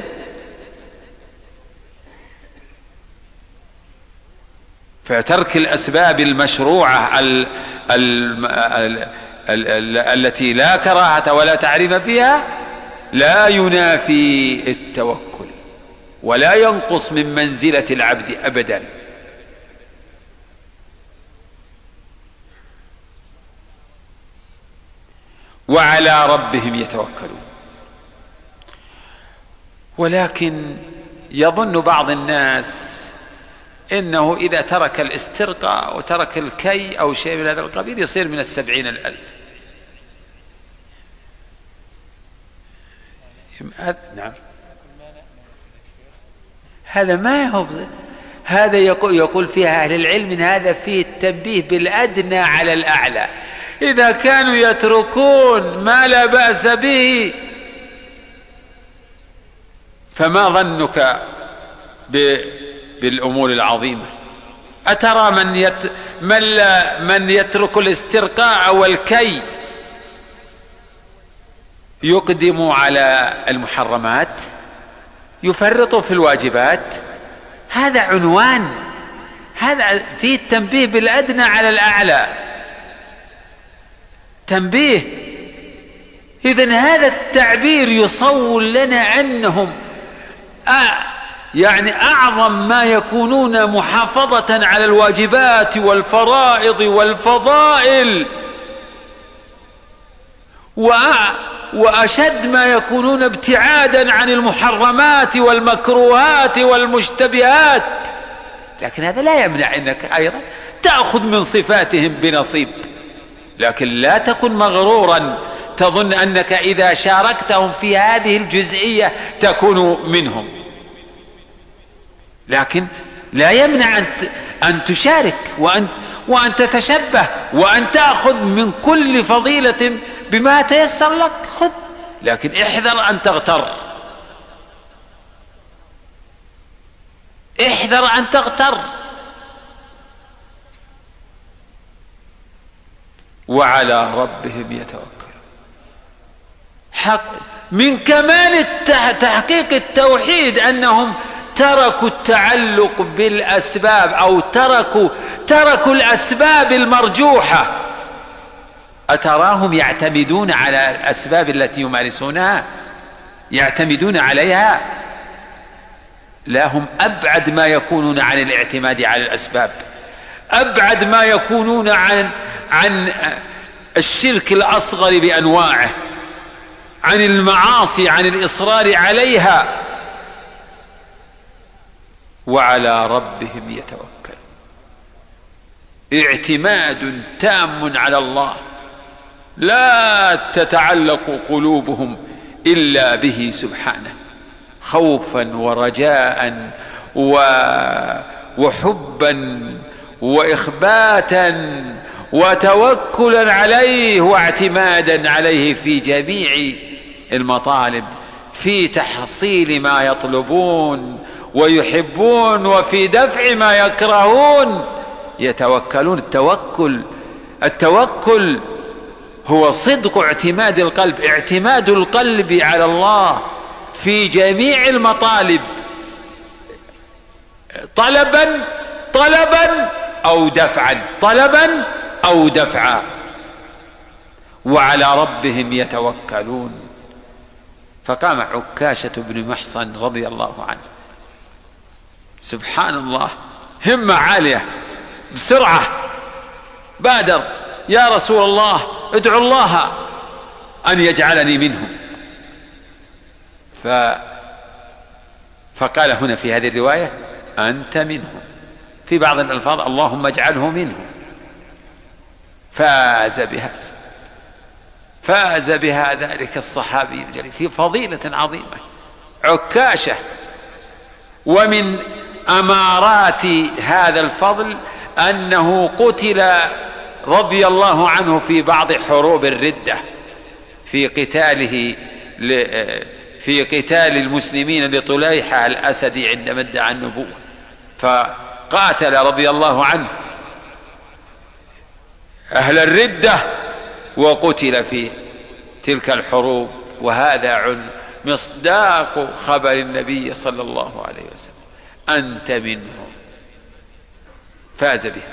فترك الأسباب المشروعة ال ال ال ال ال التي لا كراهة ولا تعريف فيها لا ينافي التوكل ولا ينقص من منزلة العبد أبدا. وعلى ربهم يتوكلون. ولكن يظن بعض الناس إنه إذا ترك الاسترقاء وترك الكي أو شيء من هذا القبيل يصير من السبعين الألف. نعم، هذا ما هو، هذا يقول, يقول فيها أهل العلم إن هذا فيه التنبيه بالأدنى على الأعلى. إذا كانوا يتركون ما لا بأس به فما ظنك بالأمور العظيمة؟ أترى من, يت من, لا من يترك الاسترقاء والكي يقدم على المحرمات، يفرط في الواجبات؟ هذا عنوان، هذا فيه التنبيه بالأدنى على الأعلى، تنبيه. إذن هذا التعبير يصور لنا أنهم يعني أعظم ما يكونون محافظة على الواجبات والفرائض والفضائل، وأشد ما يكونون ابتعادا عن المحرمات والمكروهات والمشتبهات. لكن هذا لا يمنع أنك أيضا تأخذ من صفاتهم بنصيب، لكن لا تكن مغرورا تظن أنك إذا شاركتهم في هذه الجزئية تكون منهم. لكن لا يمنع أن تشارك وأن, وأن تتشبه وأن تأخذ من كل فضيلة بما تيسر لك، خذ، لكن احذر أن تغتر، احذر أن تغتر. وعلى ربهم يتوكلون. حق من كمال تحقيق التوحيد أنهم تركوا التعلق بالأسباب، أو تركوا تركوا الأسباب المرجوحة. أتراهم يعتمدون على الأسباب التي يمارسونها، يعتمدون عليها؟ لا، هم أبعد ما يكونون عن الاعتماد على الأسباب، أبعد ما يكونون عن عن الشرك الأصغر بأنواعه، عن المعاصي، عن الإصرار عليها. وعلى ربهم يتوكلون. اعتماد تام على الله، لا تتعلق قلوبهم إلا به سبحانه، خوفا ورجاء وحبا وإخباتا وتوكلا عليه واعتمادا عليه في جميع المطالب، في تحصيل ما يطلبون ويحبون وفي دفع ما يكرهون. يتوكلون. التوكل التوكل هو صدق اعتماد القلب، اعتماد القلب على الله في جميع المطالب، طلبا طلبا أو دفعا، طلبا أو دفعا. وعلى ربهم يتوكلون. فقام عكاشة بن محصن رضي الله عنه، سبحان الله، همة عالية، بسرعة بادر: يا رسول الله ادعو الله أن يجعلني منهم. ف فقال هنا في هذه الرواية أنت منهم، في بعض الألفاظ اللهم اجعله منهم. فاز بها فاز بها ذلك الصحابي الجليل في فضيلة عظيمة. عكاشة. ومن أمارات هذا الفضل أنه قتل رضي الله عنه في بعض حروب الردة في قتاله في قتال المسلمين لطليحة الأسدي عندما ادعى النبوة، فقاتل رضي الله عنه أهل الردة وقتل في تلك الحروب. وهذا مصداق خبر النبي صلى الله عليه وسلم أنت منهم. فاز بها.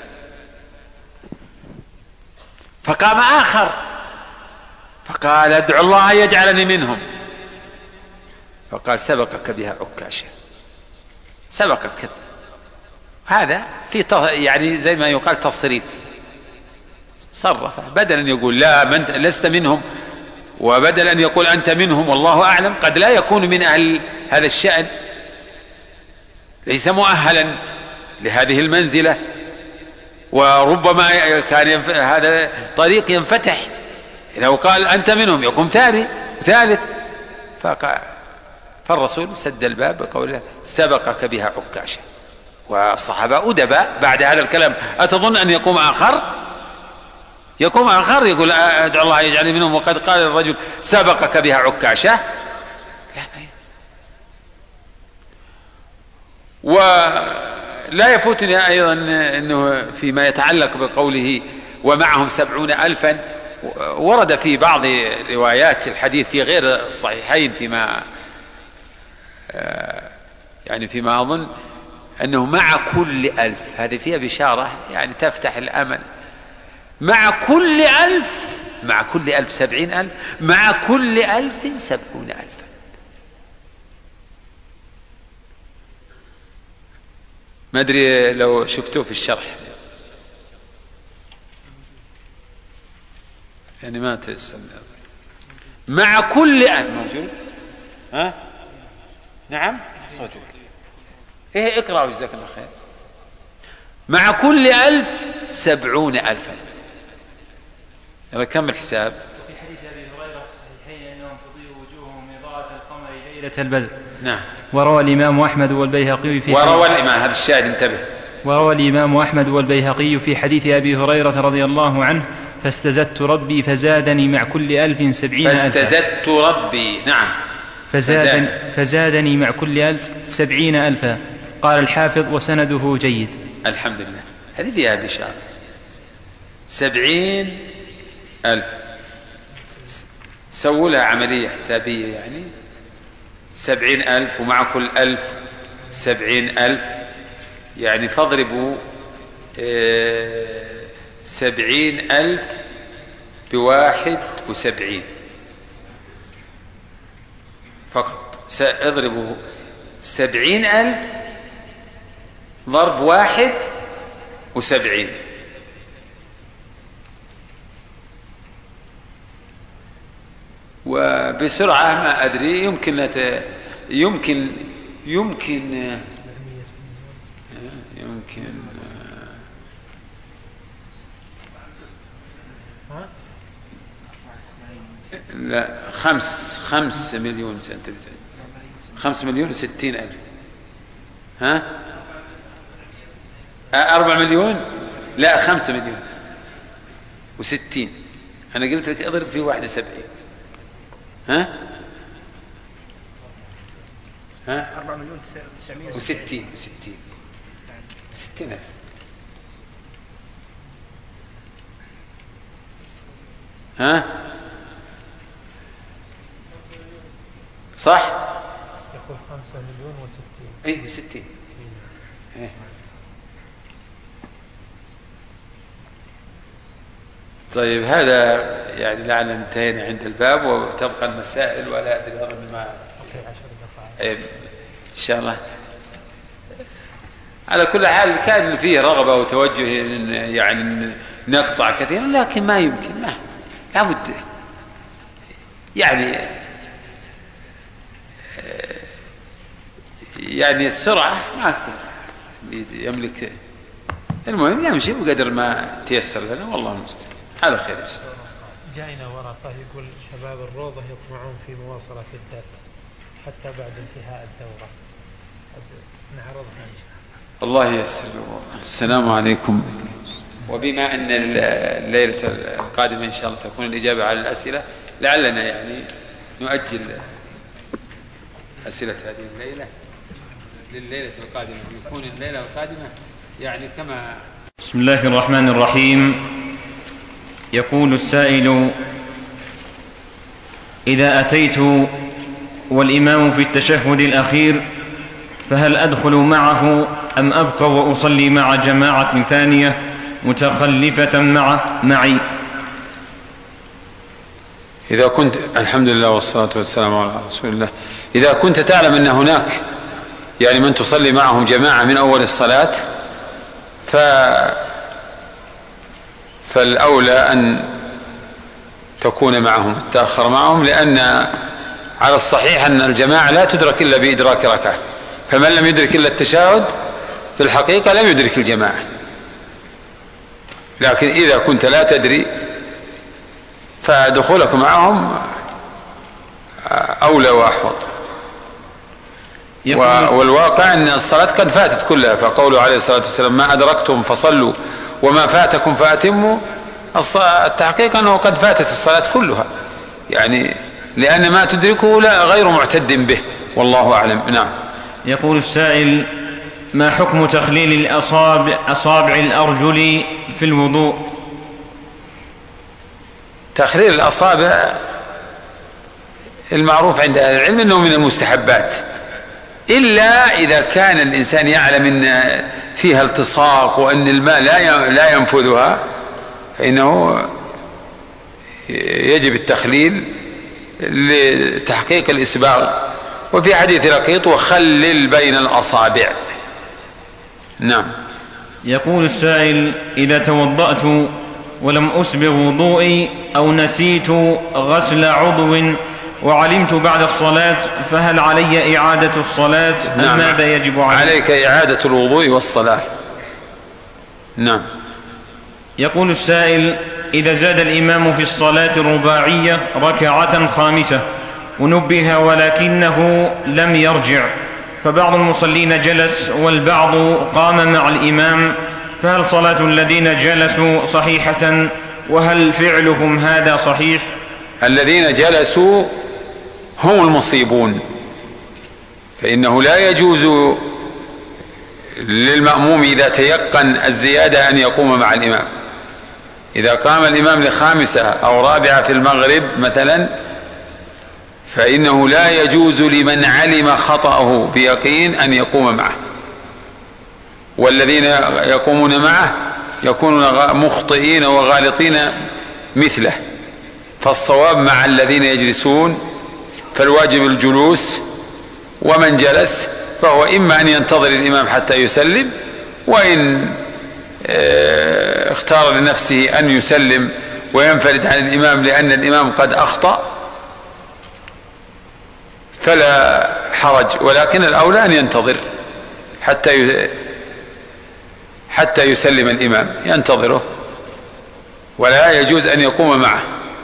فقام آخر فقال ادعو الله يجعلني منهم، فقال سبقك بها عكاشة، سبقك. هذا في يعني زي ما يقال تصريف، صرف بدل أن يقول لا من لست منهم، وبدل أن يقول أنت منهم والله أعلم، قد لا يكون من أهل هذا الشأن، ليس مؤهلا لهذه المنزلة، وربما كان ينف... هذا طريق ينفتح لو قال أنت منهم يقوم ثاني ثالث. فقال فالرسول سد الباب بقوله سبقك بها عكاشة. والصحابة أدباء بعد هذا الكلام، أتظن أن يقوم آخر يقوم آخر يقول ادعو الله يجعلني منهم وقد قال الرجل سبقك بها عكاشة؟ لا. ولا يفوتني أيضا أنه فيما يتعلق بقوله ومعهم سبعون ألفا، ورد في بعض روايات الحديث في غير الصحيحين فيما يعني فيما أظن أنه مع كل ألف، هذه فيها بشارة يعني تفتح الأمل. مع كل ألف مع كل ألف سبعين ألف، مع كل ألف سبعون ألفا. ما أدري لو شفتوه في الشرح يعني ما تسمع. مع كل ألف موجود. ها نعم صوتك ايه اقرأوا جزاك الله خير. مع كل ألف سبعون ألفا. يلا كم الحساب؟ في حديث أبي هريرة في الصحيحين أنهم تضيء وجوههم إضاءة القمر ليلة البدر. نعم. وروى الإمام أحمد والبيهقي في وروى الإمام هذا الشاهد انتبه. وروى الإمام أحمد والبيهقي في حديث أبي هريرة رضي الله عنه فاستزدت ربي فزادني مع كل ألف سبعين ألفا. فاستزدت ربي نعم فزادني, فزادني مع كل ألف سبعين ألفا. قال الحافظ وسنده جيد. الحمد لله. هذه فيها بشارة. سبعين ألف سووا لها عملية حسابية يعني سبعين ألف ومع كل ألف سبعين ألف يعني فاضربوا سبعين ألف بواحد وسبعين فقط. سأضربوا سبعين ألف ضرب واحد وسبعين وبسرعة ما أدري يمكن نت... يمكن يمكن يمكن لا خمس خمس مليون سنة خمس مليون وستين ألف. ها أربع مليون لا خمسة مليون وستين. أنا قلت لك اضرب في واحد وسبعين. ها ها أربع مليون وستين وستين ستين ألف. ها صح يقول خمسة مليون وستين. ايه ستين. ايه طيب هذا يعني لعل انتهينا عند الباب وتبقى المسائل ولا أدري أظن ما إيه إن شاء الله. على كل حال كان فيه رغبة وتوجه يعني نقطع كثيرا لكن ما يمكن ما لابد يعني يعني السرعة ما يملك، المهم يمشي بقدر ما تيسر لنا والله المستعان على خير. جاءنا ورقة يقول شباب الروضة يطمعون في مواصلة الدرس حتى بعد انتهاء الدورة، نعرضها إن شاء الله. الله ييسر. السلام عليكم. وبما أن الليلة القادمة إن شاء الله تكون الإجابة على الأسئلة، لعلنا يعني نؤجل أسئلة هذه الليلة لليلة القادمة، يكون الليلة القادمة يعني كما. بسم الله الرحمن الرحيم. يقول السائل: إذا أتيت والإمام في التشهد الأخير فهل أدخل معه أم أبقى وأصلي مع جماعة ثانية متخلفة مع معي؟ إذا كنت الحمد لله والصلاة والسلام على رسول الله. إذا كنت تعلم أن هناك يعني من تصلي معهم جماعة من أول الصلاة ف فالأولى أن تكون معهم، تأخر معهم، لأن على الصحيح أن الجماعة لا تدرك إلا بإدراك ركعة، فمن لم يدرك إلا التشهد في الحقيقة لم يدرك الجماعة. لكن إذا كنت لا تدري فدخولك معهم أولى وأحوط. والواقع أن الصلاة قد فاتت كلها، فقوله عليه الصلاة والسلام: ما أدركتم فصلوا وما فاتكم فأتموا. التحقيق أنه قد فاتت الصلاة كلها، يعني لأن ما تدركه لا غير معتد به، والله أعلم. نعم. يقول السائل: ما حكم تخليل الأصابع أصابع الأرجل في الوضوء؟ تخليل الأصابع المعروف عند أهل العلم أنه من المستحبات، إلا إذا كان الإنسان يعلم أن فيها التصاق وأن الماء لا ينفذها فإنه يجب التخليل لتحقيق الإسباغ. وفي حديث لقيط: وخلل بين الأصابع. نعم. يقول السائل: إذا توضأت ولم أسبغ وضوئي أو نسيت غسل عضو وعلمت بعد الصلاة فهل علي إعادة الصلاة؟ نعم. ماذا يجب علي؟ عليك إعادة الوضوء والصلاة. نعم. يقول السائل: إذا زاد الإمام في الصلاة الرباعية ركعة خامسة ونبه ولكنه لم يرجع، فبعض المصلين جلس والبعض قام مع الإمام، فهل صلاة الذين جلسوا صحيحة؟ وهل فعلهم هذا صحيح؟ الذين جلسوا هم المصيبون، فإنه لا يجوز للمأموم إذا تيقن الزيادة أن يقوم مع الإمام. إذا قام الإمام لخامسة أو رابعة في المغرب مثلا فإنه لا يجوز لمن علم خطأه بيقين أن يقوم معه، والذين يقومون معه يكونون مخطئين وغالطين مثله. فالصواب مع الذين يجلسون، فالواجب الجلوس، ومن جلس فهو إما أن ينتظر الإمام حتى يسلم، وإن اختار لنفسه أن يسلم وينفرد عن الإمام لأن الإمام قد أخطأ فلا حرج، ولكن الأولى أن ينتظر حتى حتى يسلم الإمام، ينتظره ولا يجوز أن يقوم معه.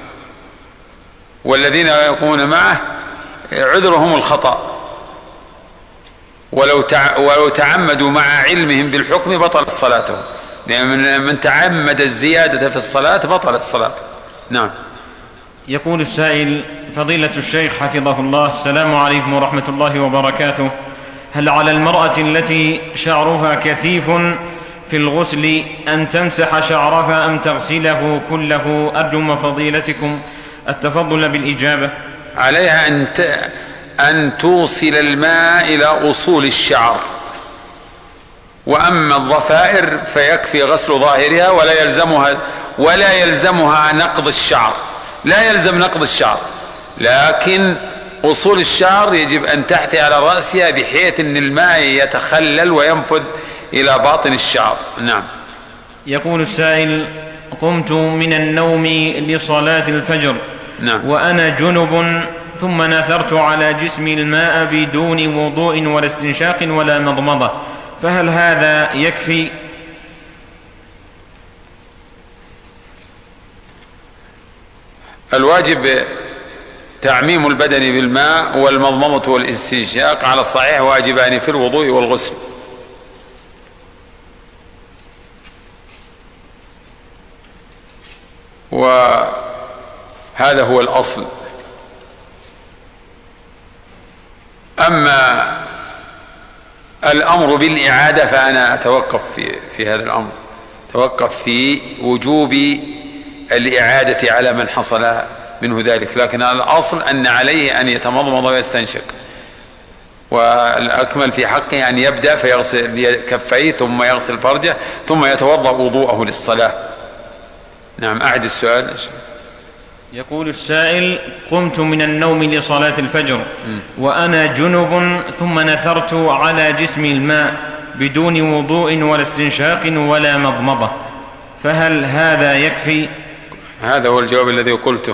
والذين يقومون معه عذرهم الخطأ، ولو ولو تعمدوا مع علمهم بالحكم بطلت صلاتهم، لأن من تعمد الزيادة في الصلاة بطلت صلاته. نعم. يقول السائل: فضيلة الشيخ حفظه الله، السلام عليكم ورحمة الله وبركاته، هل على المرأة التي شعرها كثيف في الغسل أن تمسح شعرها أم تغسله كله؟ أرجو من فضيلتكم التفضل بالإجابة. عليها أن أن توصل الماء إلى أصول الشعر، وأما الضفائر فيكفي غسل ظاهرها ولا يلزمها ولا يلزمها نقض الشعر، لا يلزم نقض الشعر، لكن أصول الشعر يجب أن تحثي على رأسها بحيث أن الماء يتخلل وينفذ إلى باطن الشعر. نعم. يقول السائل: قمت من النوم لصلاة الفجر. نعم. وأنا جنب ثم نثرت على جسمي الماء بدون وضوء ولا استنشاق ولا مضمضة، فهل هذا يكفي؟ الواجب تعميم البدن بالماء، والمضمضة والاستنشاق على الصحيح واجبان في الوضوء والغسل. وهذا هو الأصل. أما الأمر بالإعادة فأنا أتوقف في, في هذا الأمر، توقف في وجوب الإعادة على من حصل منه ذلك، لكن الأصل أن عليه أن يتمضمض ويستنشق، والأكمل في حقه أن يبدأ فيغسل كفيه ثم يغسل فرجه ثم يتوضأ وضوءه للصلاة. نعم، أعد السؤال. يقول السائل: قمت من النوم لصلاة الفجر م. وأنا جنب، ثم نثرت على جسمي الماء بدون وضوء ولا استنشاق ولا مضمضة، فهل هذا يكفي؟ هذا هو الجواب الذي قلته.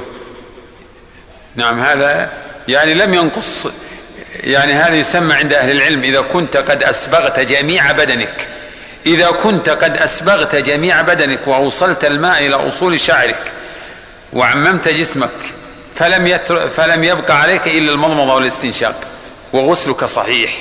نعم، هذا يعني لم ينقص، يعني هذا يسمى عند أهل العلم إذا كنت قد أسبغت جميع بدنك، إذا كنت قد أسبغت جميع بدنك وأوصلت الماء إلى أصول شعرك وعممت جسمك فلم, يتر... فلم يبقى عليك إلا المضمضة والاستنشاق وغسلك صحيح.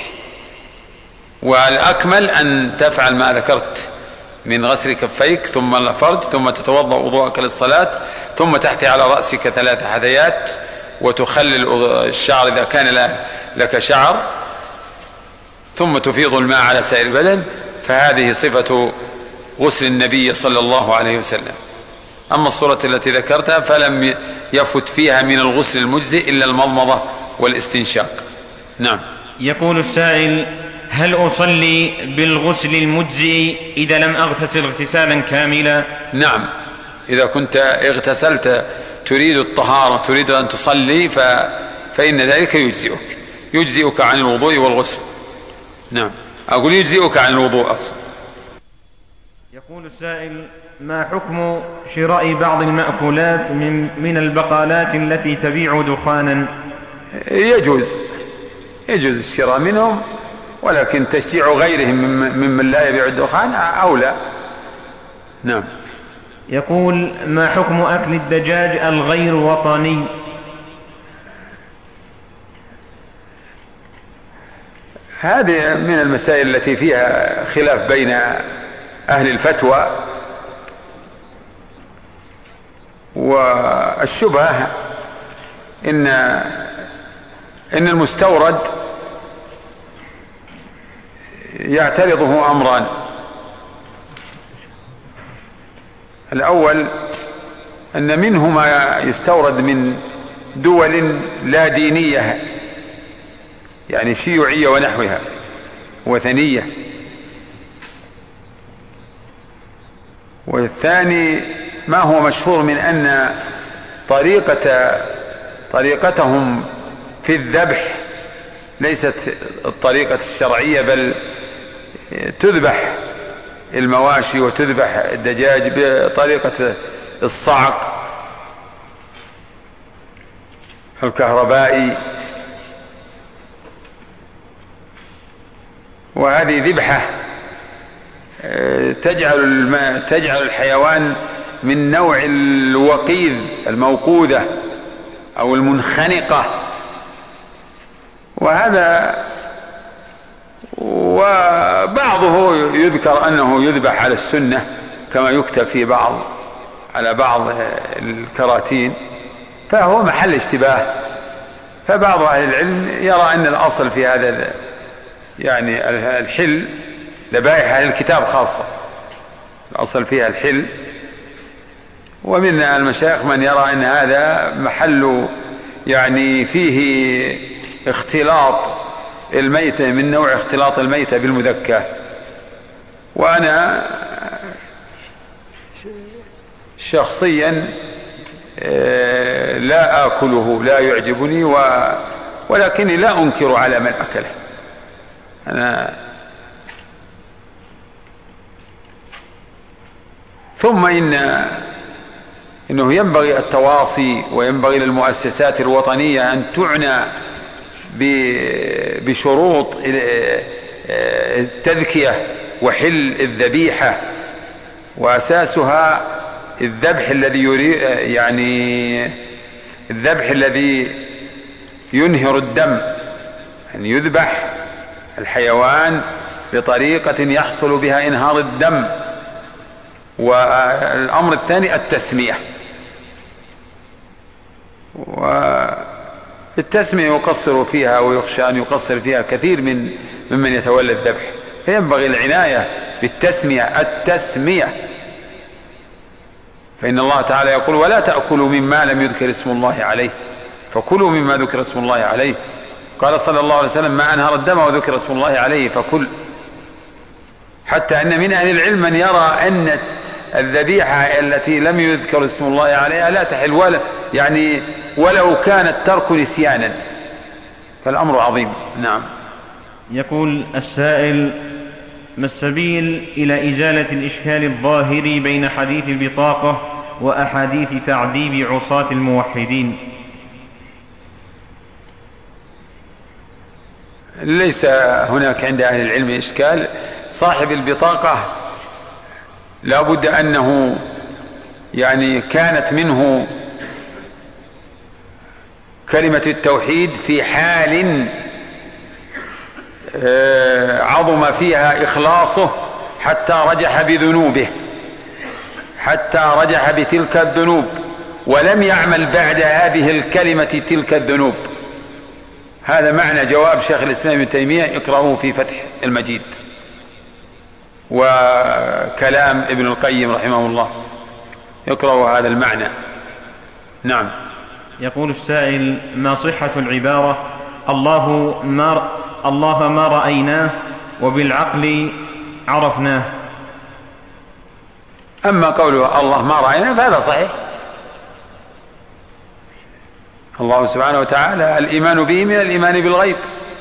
والأكمل أن تفعل ما ذكرت من غسل كفيك ثم الفرج ثم تتوضأ وضوءك للصلاة، ثم تحثي على رأسك ثلاث حثيات وتخلل الشعر إذا كان لك شعر، ثم تفيض الماء على سائر البدن، فهذه صفة غسل النبي صلى الله عليه وسلم. أما الصورة التي ذكرتها فلم يفت فيها من الغسل المجزئ إلا المضمضة والاستنشاق. نعم. يقول السائل: هل أصلي بالغسل المجزئ إذا لم أغتسل اغتسالا كاملا؟ نعم، إذا كنت اغتسلت تريد الطهارة تريد أن تصلي ف... فإن ذلك يجزئك يجزئك عن الوضوء والغسل. نعم، أقول يجزئك عن الوضوء أقصد. يقول السائل: ما حكم شراء بعض المأكولات من, من البقالات التي تبيع دخانا؟ يجوز يجوز الشراء منهم، ولكن تشجيع غيرهم ممن لا يبيع الدخان أولى. نعم. يقول: ما حكم أكل الدجاج الغير وطني؟ هذه من المسائل التي فيها خلاف بين أهل الفتوى، والشبهة إن إن المستورد يعترضه أمران: الأول أن منه ما يستورد من دول لا دينية، يعني شيوعية ونحوها وثنية، والثاني ما هو مشهور من أن طريقة طريقتهم في الذبح ليست الطريقة الشرعية، بل تذبح المواشي وتذبح الدجاج بطريقة الصعق الكهربائي، وهذه ذبحة تجعل تجعل الحيوان من نوع الوقيذ الموقوذة أو المنخنقة، وهذا وبعضه يذكر أنه يذبح على السنة كما يكتب في بعض على بعض الكراتين، فهو محل اشتباه. فبعض أهل العلم يرى أن الأصل في هذا يعني الحل، ذبائح أهل الكتاب خاصة الأصل فيها الحل، ومن المشايخ من يرى أن هذا محل يعني فيه اختلاط الميتة من نوع اختلاط الميتة بالمذكى. وأنا شخصيا لا آكله، لا يعجبني، ولكني لا أنكر على من أكله. أنا ثم إن إنه ينبغي التواصي، وينبغي للمؤسسات الوطنية أن تعنى بشروط التذكية وحل الذبيحة، وأساسها الذبح الذي يريد يعني الذبح الذي ينهر الدم، أن يذبح الحيوان بطريقة يحصل بها إنهار الدم. والأمر الثاني التسمية، والتسمية يقصر فيها ويخشى أن يقصر فيها كثير من ممن يتولى الذبح، فينبغي العناية بالتسمية التسمية فإن الله تعالى يقول: ولا تأكلوا مما لم يذكر اسم الله عليه، فكلوا مما ذكر اسم الله عليه. قال صلى الله عليه وسلم: ما أنهر الدم وذكر اسم الله عليه فكل. حتى أن من أهل العلم من يرى أن الذبيحة التي لم يذكر اسم الله عليها لا تحل، ولا يعني ولو كان الترك نسيانا، فالأمر عظيم. نعم. يقول السائل: ما السبيل إلى إزالة الإشكال الظاهر بين حديث البطاقة وأحاديث تعذيب عصاة الموحدين؟ ليس هناك عند أهل العلم إشكال. صاحب البطاقة لا بد أنه يعني كانت منه كلمة التوحيد في حال عظم فيها إخلاصه حتى رجح بذنوبه، حتى رجح بتلك الذنوب، ولم يعمل بعد هذه الكلمة تلك الذنوب. هذا معنى جواب شيخ الإسلام ابن تيمية، اقرأوه في فتح المجيد، وكلام ابن القيم رحمه الله، اقرأوا هذا المعنى. نعم. يقول السائل: ما صحة العبارة الله ما, الله ما رأيناه وبالعقل عرفناه؟ أما قوله الله ما رأيناه فهذا صحيح. الله سبحانه وتعالى الإيمان به من الإيمان بالغيب،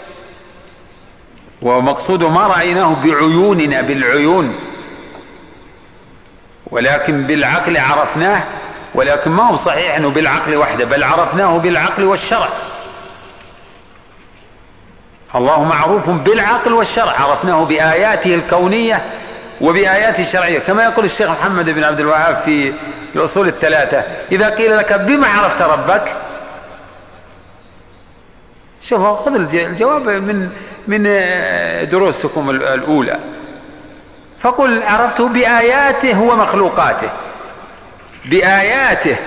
ومقصوده ما رأيناه بعيوننا بالعيون، ولكن بالعقل عرفناه. ولكن ما هو صحيح أنه بالعقل وحده، بل عرفناه بالعقل والشرع. الله معروف بالعقل والشرع، عرفناه بآياته الكونية وبآياته الشرعية، كما يقول الشيخ محمد بن عبد الوهاب في الأصول الثلاثة: إذا قيل لك بما عرفت ربك، شوفوا خذ الجواب من من دروسكم الأولى، فقل عرفته بآياته ومخلوقاته، بآياته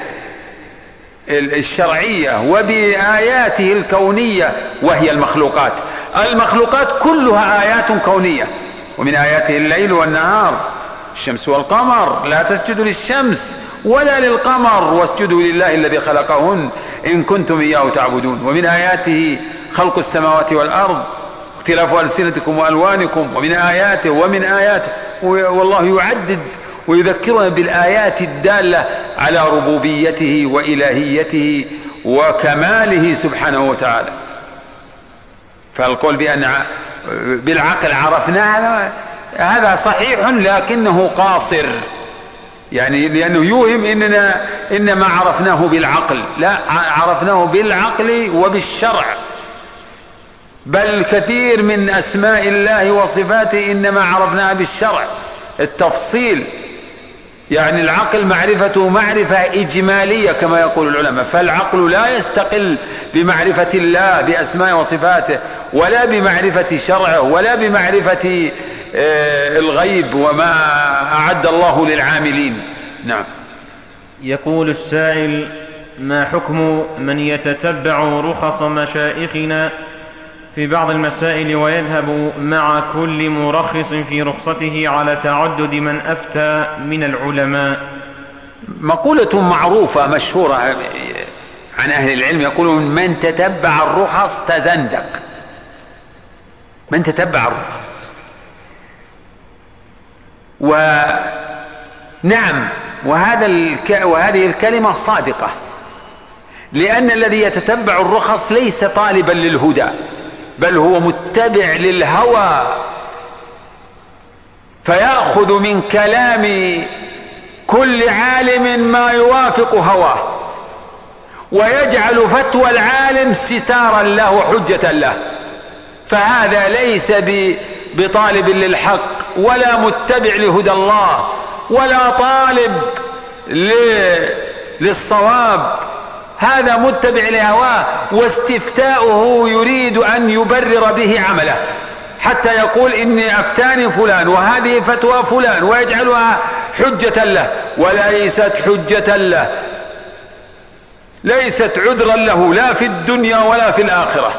الشرعية وبآياته الكونية وهي المخلوقات. المخلوقات كلها آيات كونية، ومن آياته الليل والنهار، الشمس والقمر، لا تسجدوا للشمس ولا للقمر واسجدوا لله الذي خلقهن إن كنتم إياه تعبدون. ومن آياته خلق السماوات والأرض اختلاف ألسنتكم وألوانكم، ومن آياته ومن آياته، والله يعدد ويذكرنا بالآيات الدالة على ربوبيته وإلهيته وكماله سبحانه وتعالى. فالقول بأن بالعقل عرفناه هذا صحيح، لكنه قاصر، يعني لأنه يوهم إننا إنما عرفناه بالعقل. لا، عرفناه بالعقل وبالشرع، بل كثير من أسماء الله وصفاته إنما عرفناها بالشرع التفصيل. يعني العقل معرفته معرفة إجمالية كما يقول العلماء، فالعقل لا يستقل بمعرفة الله بأسماء وصفاته، ولا بمعرفة شرعه، ولا بمعرفة الغيب وما أعد الله للعاملين. نعم. يقول السائل: ما حكم من يتتبع رخص مشايخنا في بعض المسائل ويذهب مع كل مرخص في رخصته على تعدد من أفتى من العلماء؟ مقولة معروفة مشهورة عن أهل العلم، يقولون: من تتبع الرخص تزندق. من تتبع الرخص، ونعم، وهذا الك... وهذه الكلمة صادقة، لأن الذي يتتبع الرخص ليس طالبا للهدى، بل هو متبع للهوى، فيأخذ من كلام كل عالم ما يوافق هواه، ويجعل فتوى العالم ستارا له وحجة له، فهذا ليس بطالب للحق ولا متبع لهدى الله ولا طالب للصواب، هذا متبع لهواه، واستفتاؤه يريد أن يبرر به عمله، حتى يقول إني أفتاني فلان وهذه فتوى فلان ويجعلها حجة له، وليست حجة له، ليست عذرا له لا في الدنيا ولا في الآخرة.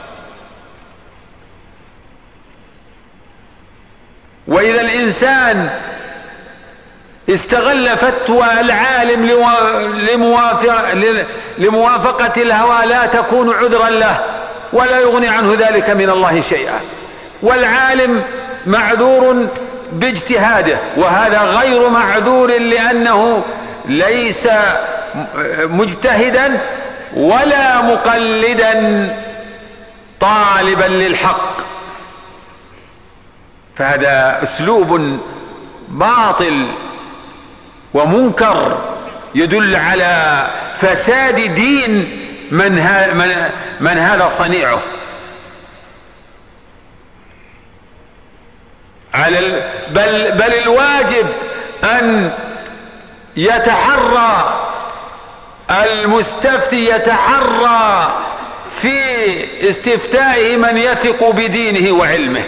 وإذا الإنسان استغل فتوى العالم لموافقة الهوى لا تكون عذرا له ولا يغني عنه ذلك من الله شيئا، والعالم معذور باجتهاده، وهذا غير معذور لأنه ليس مجتهدا ولا مقلدا طالبا للحق، فهذا أسلوب باطل ومنكر يدل على فساد دين من, ها من, من هذا صنيعه. على بل, بل الواجب أن يتحرى المستفتي يتحرى في استفتائه من يثق بدينه وعلمه،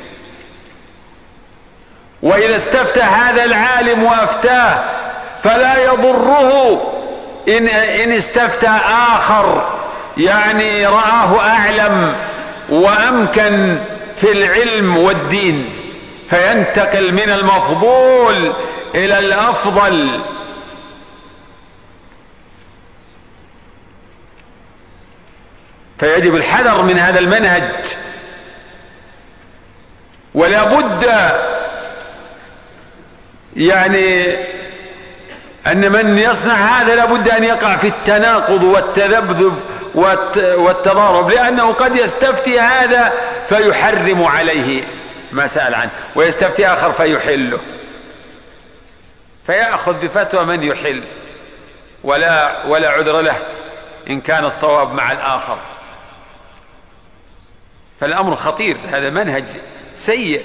وإذا استفتى هذا العالم وأفتاه فلا يضره إن, إن استفتى آخر يعني رآه أعلم وأمكن في العلم والدين، فينتقل من المفضول إلى الأفضل. فيجب الحذر من هذا المنهج، ولا بد يعني أن من يصنع هذا لابد أن يقع في التناقض والتذبذب والتضارب، لأنه قد يستفتي هذا فيحرم عليه ما سأل عنه، ويستفتي آخر فيحله، فيأخذ بفتوى من يحل ولا, ولا عذر له إن كان الصواب مع الآخر. فالأمر خطير، هذا منهج سيء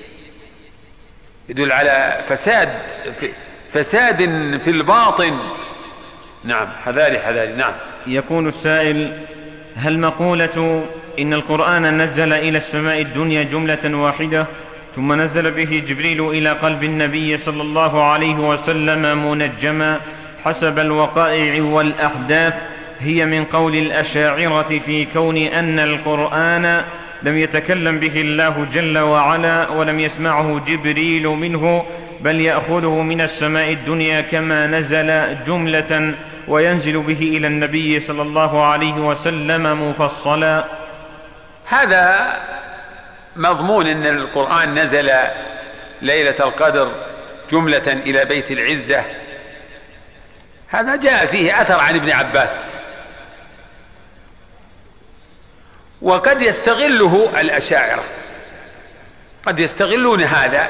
يدل على فساد فساد في الباطن. نعم، حذاري حذاري. نعم. يقول السائل: هل مقولة إن القرآن نزل إلى السماء الدنيا جملة واحدة ثم نزل به جبريل إلى قلب النبي صلى الله عليه وسلم منجما حسب الوقائع والأحداث هي من قول الأشاعرة في كون أن القرآن لم يتكلم به الله جل وعلا ولم يسمعه جبريل منه، بل يأخذه من السماء الدنيا كما نزل جملة وينزل به إلى النبي صلى الله عليه وسلم مفصلا؟ هذا مضمون أن القرآن نزل ليلة القدر جملة إلى بيت العزة، هذا جاء فيه أثر عن ابن عباس، وقد يستغله الأشاعرة، قد يستغلون هذا.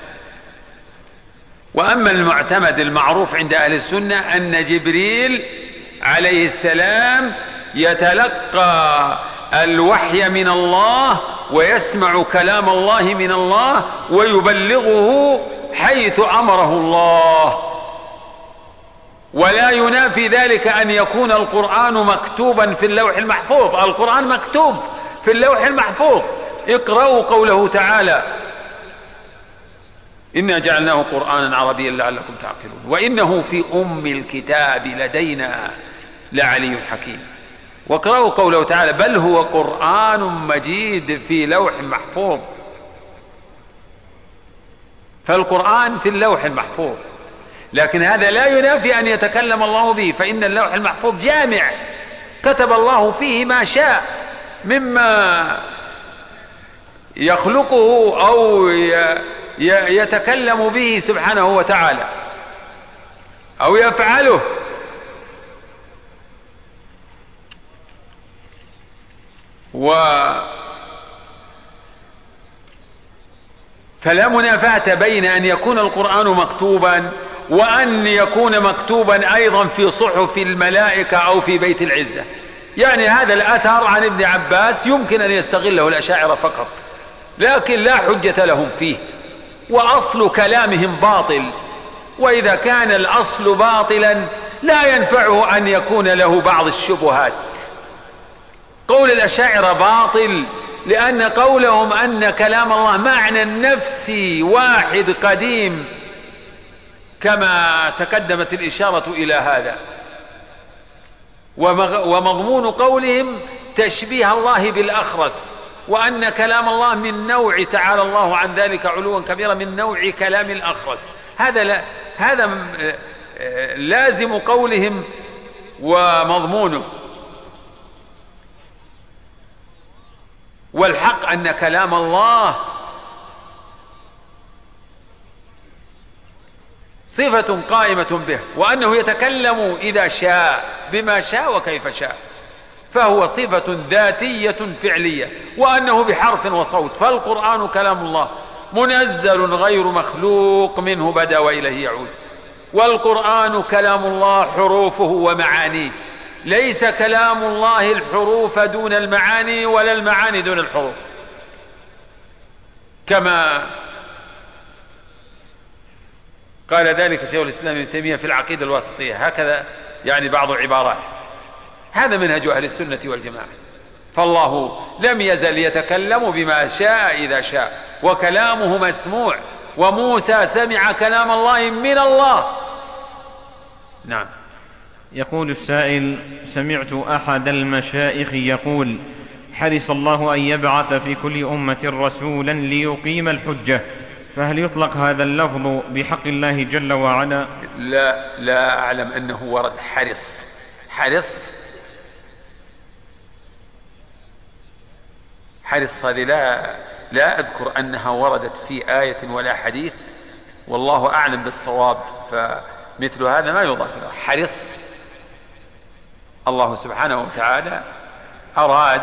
وأما المعتمد المعروف عند أهل السنة أن جبريل عليه السلام يتلقى الوحي من الله ويسمع كلام الله من الله ويبلغه حيث أمره الله، ولا ينافي ذلك أن يكون القرآن مكتوبا في اللوح المحفوظ. القرآن مكتوب في اللوح المحفوظ، اقرأوا قوله تعالى: إنا جعلناه قرآنا عربيا لعلكم تعقلون وإنه في أم الكتاب لدينا لعلي حكيم. واقرأوا قوله تعالى: بل هو قرآن مجيد في لوح محفوظ. فالقرآن في اللوح المحفوظ، لكن هذا لا ينافي أن يتكلم الله به، فإن اللوح المحفوظ جامع كتب الله فيه ما شاء مما يخلقه أو يتكلم به سبحانه وتعالى أو يفعله. و فلا منافاة بين أن يكون القرآن مكتوبا وأن يكون مكتوبا أيضا في صحف الملائكة أو في بيت العزة. يعني هذا الأثر عن ابن عباس يمكن أن يستغله الأشاعرة فقط، لكن لا حجة لهم فيه، وأصل كلامهم باطل، وإذا كان الأصل باطلا لا ينفعه أن يكون له بعض الشبهات. قول الأشاعرة باطل لأن قولهم أن كلام الله معنى النفسي واحد قديم، كما تقدمت الإشارة إلى هذا، ومضمون قولهم تشبيه الله بالأخرس، وأن كلام الله من نوع، تعالى الله عن ذلك علوا كبيرا، من نوع كلام الأخرس. هذا لا هذا لازم قولهم ومضمونه. والحق أن كلام الله صفة قائمة به، وأنه يتكلم إذا شاء بما شاء وكيف شاء، فهو صفة ذاتية فعلية، وأنه بحرف وصوت. فالقرآن كلام الله منزل غير مخلوق، منه بدأ وإليه يعود. والقرآن كلام الله حروفه ومعانيه، ليس كلام الله الحروف دون المعاني ولا المعاني دون الحروف، كما قال ذلك شيخ الإسلام ابن تيمية في العقيدة الواسطية، هكذا يعني بعض عبارات. هذا منهج أهل السنة والجماعة. فالله لم يزل يتكلم بما شاء إذا شاء، وكلامه مسموع، وموسى سمع كلام الله من الله. نعم. يقول السائل: سمعت أحد المشايخ يقول: حرص الله أن يبعث في كل أمة رسولا ليقيم الحجة، فهل يطلق هذا اللفظ بحق الله جل وعلا؟ لا لا أعلم أنه ورد حرص. حرص حرص هذه لا لا أذكر أنها وردت في آية ولا حديث، والله أعلم بالصواب، فمثل هذا ما يضاف له. حرص الله سبحانه وتعالى أراد،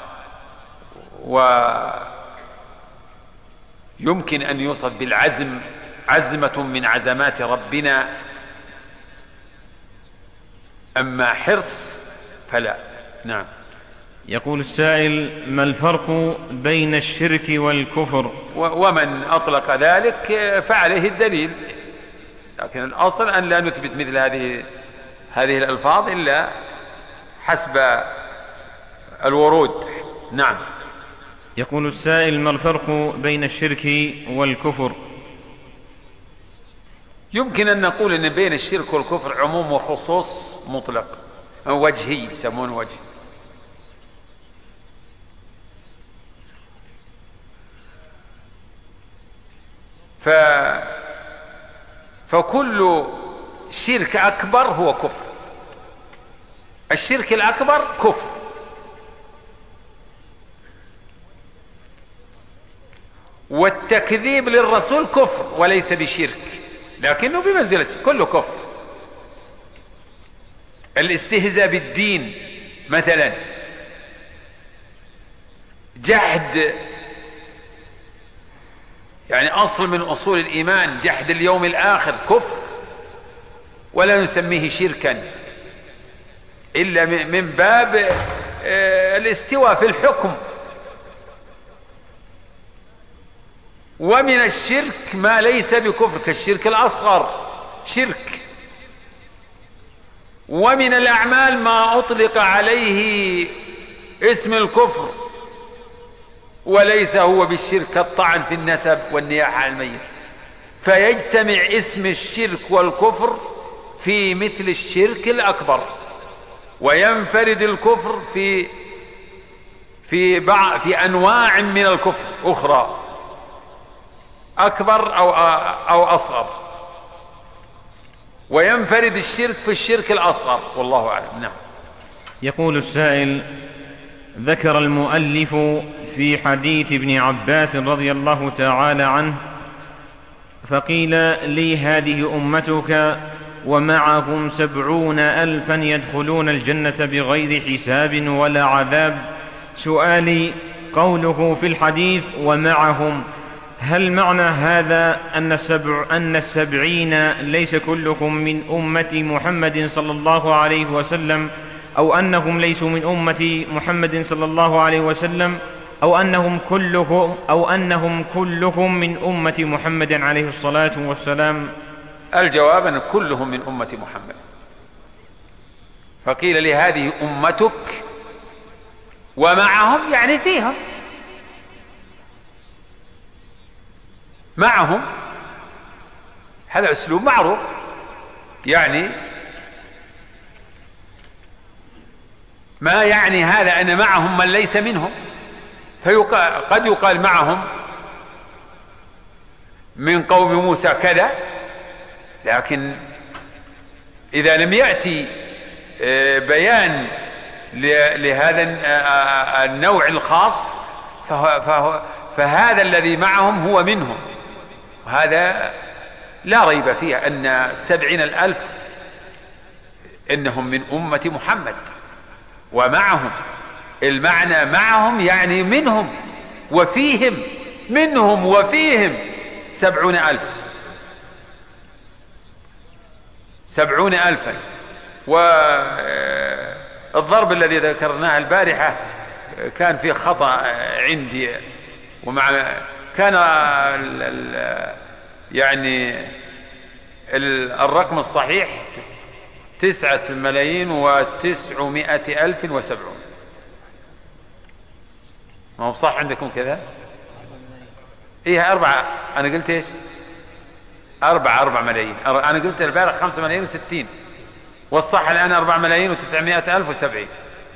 ويمكن أن يوصف بالعزم، عزمة من عزمات ربنا. أما حرص فلا. نعم. يقول السائل: ما الفرق بين الشرك والكفر؟ ومن أطلق ذلك فعليه الدليل، لكن الأصل أن لا نثبت مثل هذه هذه الألفاظ إلا حسب الورود. نعم. يقول السائل: ما الفرق بين الشرك والكفر؟ يمكن أن نقول أن بين الشرك والكفر عموم وخصوص مطلق، وجهي يسمون وجه. ف... فكل شرك أكبر هو كفر. الشرك الأكبر كفر، والتكذيب للرسول كفر وليس بشرك، لكنه بمنزلة كله كفر. الاستهزاء بالدين مثلا، جحد، يعني أصل من أصول الإيمان، جحد اليوم الآخر كفر، ولا نسميه شركا إلا من باب الاستواء في الحكم. ومن الشرك ما ليس بكفر كالشرك الأصغر شرك. ومن الأعمال ما أطلق عليه اسم الكفر وليس هو بالشرك، كالطعن في النسب والنياحة عن الميت. فيجتمع اسم الشرك والكفر في مثل الشرك الأكبر، وينفرد الكفر في في بعض في أنواع من الكفر أخرى، أكبر أو أو أصغر، وينفرد الشرك في الشرك الأصغر، والله أعلم. نعم. يقول السائل: ذكر المؤلف في حديث ابن عباس رضي الله تعالى عنه، فقيل لي: هذه أمتك ومعهم سبعون ألفا يدخلون الجنة بغير حساب ولا عذاب. سؤالي: قوله في الحديث ومعهم، هل معنى هذا أن, السبع أن السبعين ليس كلكم من أمة محمد صلى الله عليه وسلم، أو أنهم ليسوا من أمة محمد صلى الله عليه وسلم، أو أنهم كلهم, أو أنهم كلهم من أمة محمد عليه الصلاة والسلام؟ الجواب أن كلهم من أمة محمد. فقيل لهذه أمتك ومعهم يعني فيهم، معهم هذا أسلوب معروف، يعني ما يعني هذا أن معهم من ليس منهم، فقد يقال معهم من قوم موسى كذا، لكن إذا لم يأتي بيان لهذا النوع الخاص فهذا الذي معهم هو منهم، وهذا لا ريب فيه أن السبعين الألف إنهم من أمة محمد ومعهم. المعنى معهم يعني منهم وفيهم، منهم وفيهم سبعون ألف، سبعون ألفا. والضرب الذي ذكرناه البارحة كان فيه خطأ عندي، ومع كان ال ال يعني ال الرقم الصحيح تسعة ملايين وتسعمائة ألف وسبعون. ما هو صح عندكم كذا؟ ايه أربعة، أنا قلت ايش؟ أربعة أربع ملايين، أنا قلت البارح خمسة ملايين وستين، والصح الآن أربع ملايين وتسعمائة ألف وسبعين.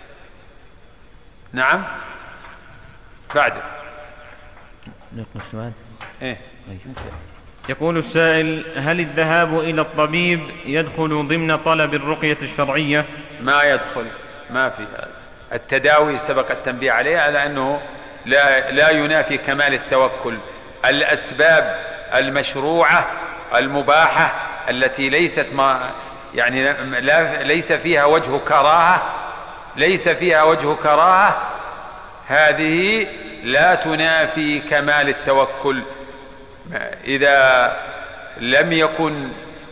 نعم بعده. نقل السؤال. إيه؟ يقول السائل: هل الذهاب إلى الطبيب يدخل ضمن طلب الرقية الشرعية؟ ما يدخل، ما في. التداوي سبق التنبيه عليه على أنه لا, لا ينافي كمال التوكل. الأسباب المشروعة المباحة التي ليست ما يعني لا ليس فيها وجه كراهة، ليس فيها وجه كراهة، هذه لا تنافي كمال التوكل إذا لم يكن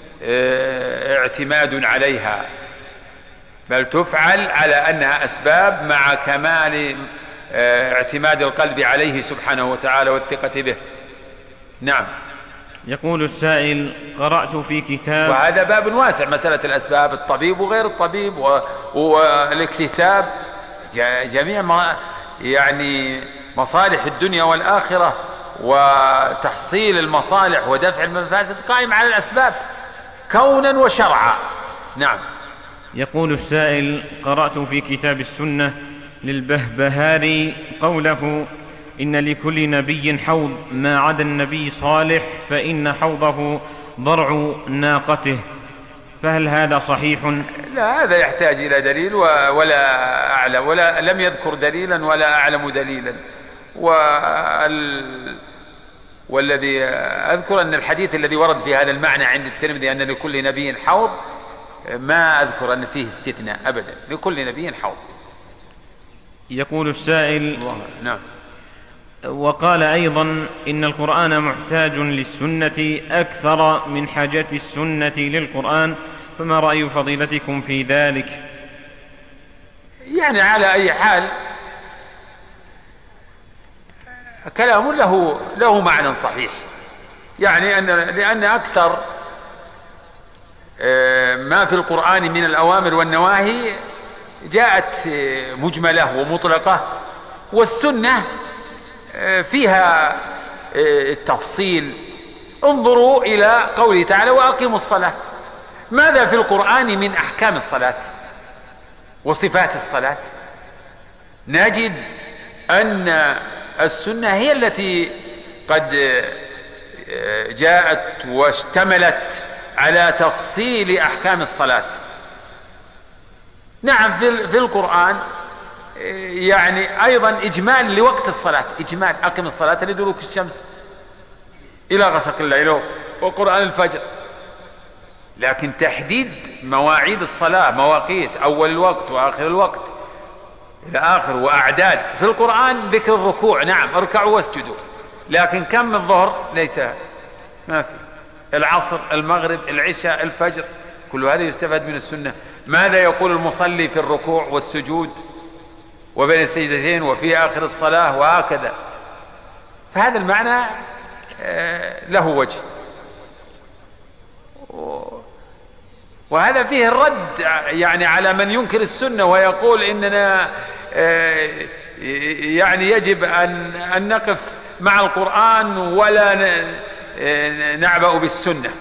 اعتماد عليها، بل تفعل على أنها أسباب مع كمال اعتماد القلب عليه سبحانه وتعالى والثقة به. نعم. يقول السائل: قرأت في كتاب، وهذا باب واسع، مسألة الأسباب، الطبيب وغير الطبيب والاكتساب، جميع ما يعني مصالح الدنيا والآخرة وتحصيل المصالح ودفع المفاسد قائم على الأسباب كونا وشرعا. نعم. يقول السائل: قرأت في كتاب السنة للبهبهاري قوله: إن لكل نبي حوض ما عدا النبي صالح فإن حوضه ضرع ناقته، فهل هذا صحيح؟ لا، هذا يحتاج إلى دليل ولا أعلم، ولا لم يذكر دليلا ولا أعلم دليلا. وال والذي أذكر أن الحديث الذي ورد في هذا المعنى عند الترمذي أن لكل نبي حوض، ما أذكر أن فيه استثناء أبدا، لكل نبي حوض. يقول السائل: نعم. وقال أيضا: إن القرآن محتاج للسنة أكثر من حاجة السنة للقرآن، فما رأي فضيلتكم في ذلك؟ يعني على أي حال كلام له له معنى صحيح، يعني أن لأن أكثر ما في القرآن من الأوامر والنواهي جاءت مجملة ومطلقة، والسنة فيها التفصيل. انظروا إلى قوله تعالى: وأقيموا الصلاة. ماذا في القرآن من أحكام الصلاة وصفات الصلاة؟ نجد أن السنة هي التي قد جاءت واشتملت على تفصيل أحكام الصلاة. نعم، في القرآن يعني أيضا إجمال لوقت الصلاة، إجمال: أقم الصلاة لدلوك الشمس إلى غسق الليل وقرآن الفجر. لكن تحديد مواعيد الصلاة، مواقيت، أول الوقت وآخر الوقت إلى آخر، وأعداد. في القرآن ذكر الركوع، نعم اركعوا واسجدوا، لكن كم الظهر ليس ما في. العصر، المغرب، العشاء، الفجر، كل هذا يستفاد من السنة. ماذا يقول المصلي في الركوع والسجود وبين السجدتين وفي آخر الصلاة وهكذا. فهذا المعنى له وجه، وهذا فيه الرد يعني على من ينكر السنة ويقول إننا يعني يجب أن أن نقف مع القرآن ولا نعبأ بالسنة،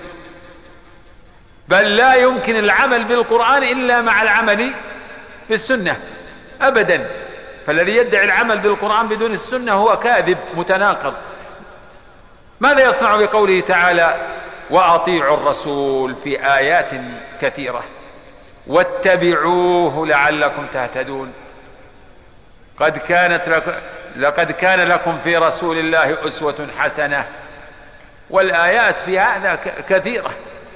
بل لا يمكن العمل بالقرآن إلا مع العمل بالسنة أبدا. فالذي يدعي العمل بالقرآن بدون السنة هو كاذب متناقض. ماذا يصنع بقوله تعالى وأطيعوا الرسول في آيات كثيرة واتبعوه لعلكم تهتدون؟ قد كانت لك لقد كان لكم في رسول الله أسوة حسنة، والآيات في هذا كثيرة.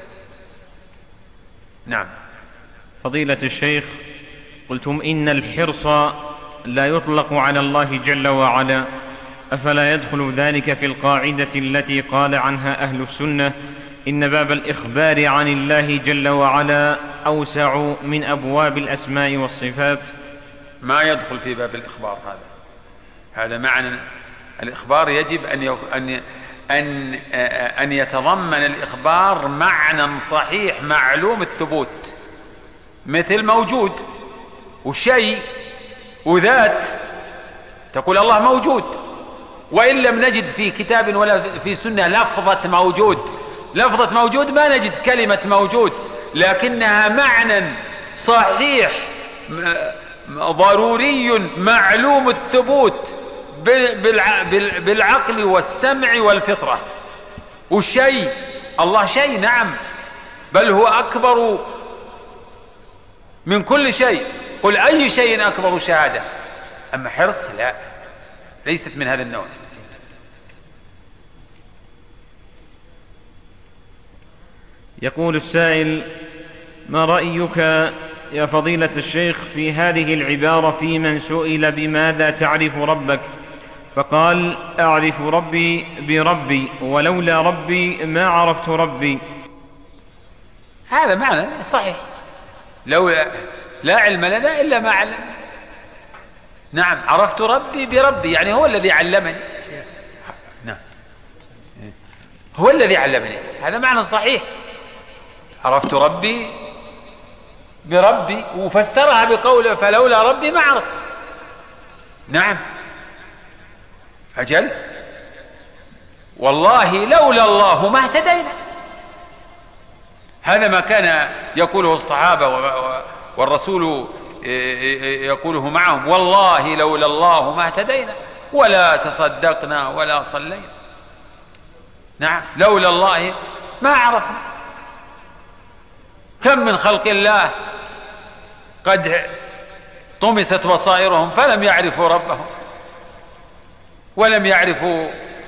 نعم. فضيلة الشيخ، قلتم إن الحرص لا يطلق على الله جل وعلا، أفلا يدخل ذلك في القاعدة التي قال عنها أهل السنة إن باب الإخبار عن الله جل وعلا أوسع من أبواب الأسماء والصفات؟ ما يدخل في باب الإخبار هذا. هذا معنى الإخبار يجب أن أن أن أن يتضمن الإخبار معنى صحيح معلوم الثبوت، مثل موجود وشيء وذات. تقول الله موجود، وإن لم نجد في كتاب ولا في سنة لفظة موجود. لفظة موجود ما نجد كلمة موجود، لكنها معنى صحيح ضروري معلوم الثبوت بالعقل والسمع والفطرة. والشيء، الله شيء، نعم، بل هو أكبر من كل شيء. قل أي شيء أكبر شهادة. أما حرص لا، ليست من هذا النوع. يقول السائل: ما رأيك يا فضيلة الشيخ في هذه العبارة في من سئل بماذا تعرف ربك فقال أعرف ربي بربي ولولا ربي ما عرفت ربي؟ هذا معنى صحيح، لو لا علم لنا إلا ما علم. نعم، عرفت ربي بربي يعني هو الذي علمني. نعم، هو الذي علمني، هذا معنى صحيح. عرفت ربي بربي، وفسرها بقوله فلولا ربي ما عرفت. نعم، أجل، والله لولا الله ما اهتدينا. هذا ما كان يقوله الصحابة والرسول يقوله معهم، والله لولا الله ما اهتدينا ولا تصدقنا ولا صلينا. نعم، لولا الله ما عرفنا. كم من خلق الله قد طمست بصائرهم فلم يعرفوا ربهم، ولم يعرفوا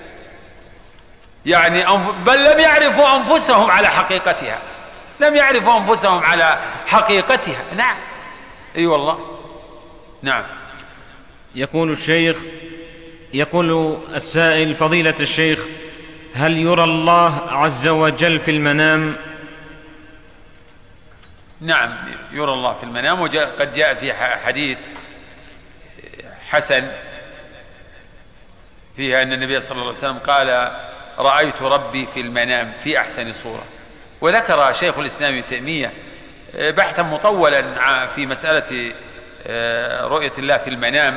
يعني بل لم يعرفوا أنفسهم على حقيقتها، لم يعرفوا أنفسهم على حقيقتها. نعم، اي أيوة والله. نعم. يقول الشيخ يقول السائل: فضيلة الشيخ، هل يرى الله عز وجل في المنام؟ نعم، يرى الله في المنام، وقد جاء في حديث حسن فيها أن النبي صلى الله عليه وسلم قال رأيت ربي في المنام في أحسن صورة. وذكر شيخ الإسلام ابن تيمية بحثا مطولا في مسألة رؤية الله في المنام.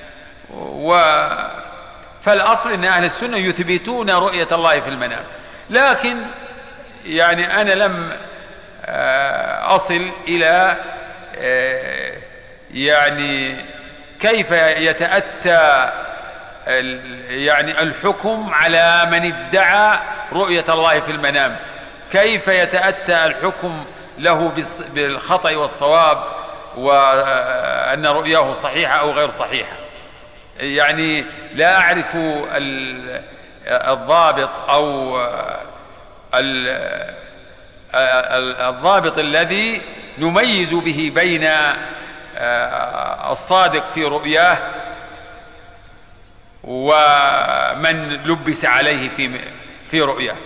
فالأصل أن أهل السنة يثبتون رؤية الله في المنام، لكن يعني أنا لم أصل إلى يعني كيف يتأتى يعني الحكم على من ادعى رؤية الله في المنام، كيف يتأتى الحكم له بالخطأ والصواب وأن رؤياه صحيحة أو غير صحيحة. يعني لا أعرف الضابط أو الضابط الذي نميز به بين الصادق في رؤياه ومن لبس عليه في في رؤياه،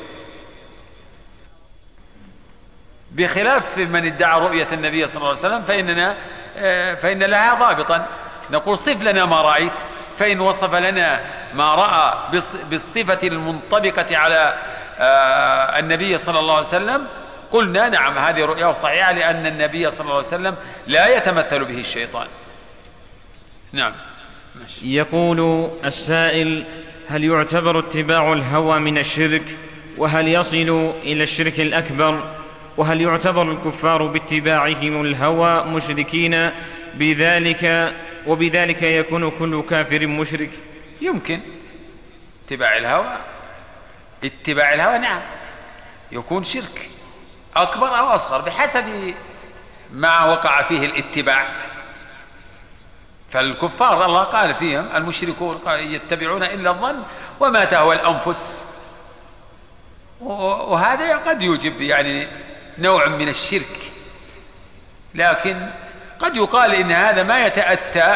بخلاف من ادعى رؤية النبي صلى الله عليه وسلم فإننا فإن لها ضابطا، نقول صف لنا ما رأيت، فإن وصف لنا ما رأى بالصفة المنطبقة على النبي صلى الله عليه وسلم قلنا نعم هذه رؤيا صحيحة، لأن النبي صلى الله عليه وسلم لا يتمثل به الشيطان. نعم. يقول السائل: هل يعتبر اتباع الهوى من الشرك؟ وهل يصل إلى الشرك الأكبر؟ وهل يعتبر الكفار باتباعهم الهوى مشركين بذلك، وبذلك يكون كل كافر مشرك؟ يمكن اتباع الهوى اتباع الهوى نعم يكون شرك أكبر أو أصغر بحسب ما وقع فيه الاتباع. فالكفار الله قال فيهم المشركون يتبعون إلا الظن وما تهوى الأنفس، وهذا قد يوجب يعني نوع من الشرك، لكن قد يقال إن هذا ما يتأتى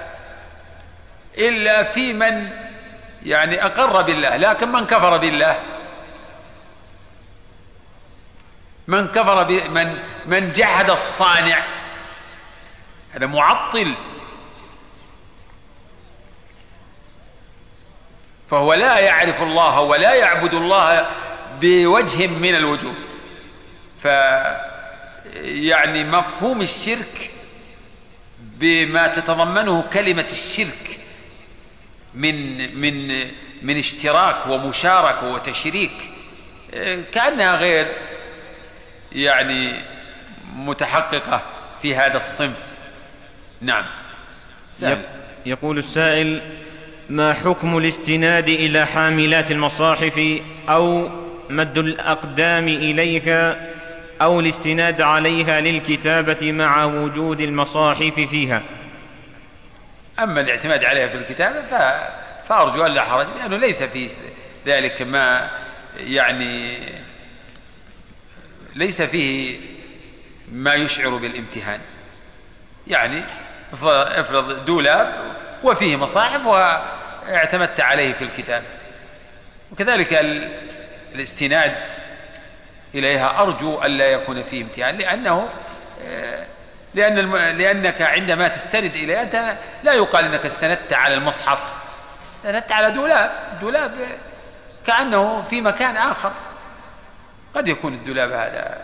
إلا في من يعني أقر بالله، لكن من كفر بالله من كفر من من جحد الصانع هذا معطل، فهو لا يعرف الله ولا يعبد الله بوجه من الوجوه. فيعني مفهوم الشرك بما تتضمنه كلمة الشرك من من من اشتراك ومشاركة وتشريك كأنها غير يعني متحققة في هذا الصنف. نعم. سائل. يقول السائل: ما حكم الاستناد إلى حاملات المصاحف أو مد الأقدام إليها أو الاستناد عليها للكتابة مع وجود المصاحف فيها؟ أما الاعتماد عليها في الكتابة فأرجو أن لا حرج، لأنه ليس في ذلك ما يعني ليس فيه ما يشعر بالامتهان. يعني افرض دولاب وفيه مصاحف واعتمدت عليه في الكتاب، وكذلك الاستناد إليها أرجو أن لا يكون فيه امتهان، لأنه لأن لأنك عندما تستند إليها أنت لا يقال أنك استندت على المصحف، استندت على دولاب. دولاب كأنه في مكان آخر، قد يكون الدولاب هذا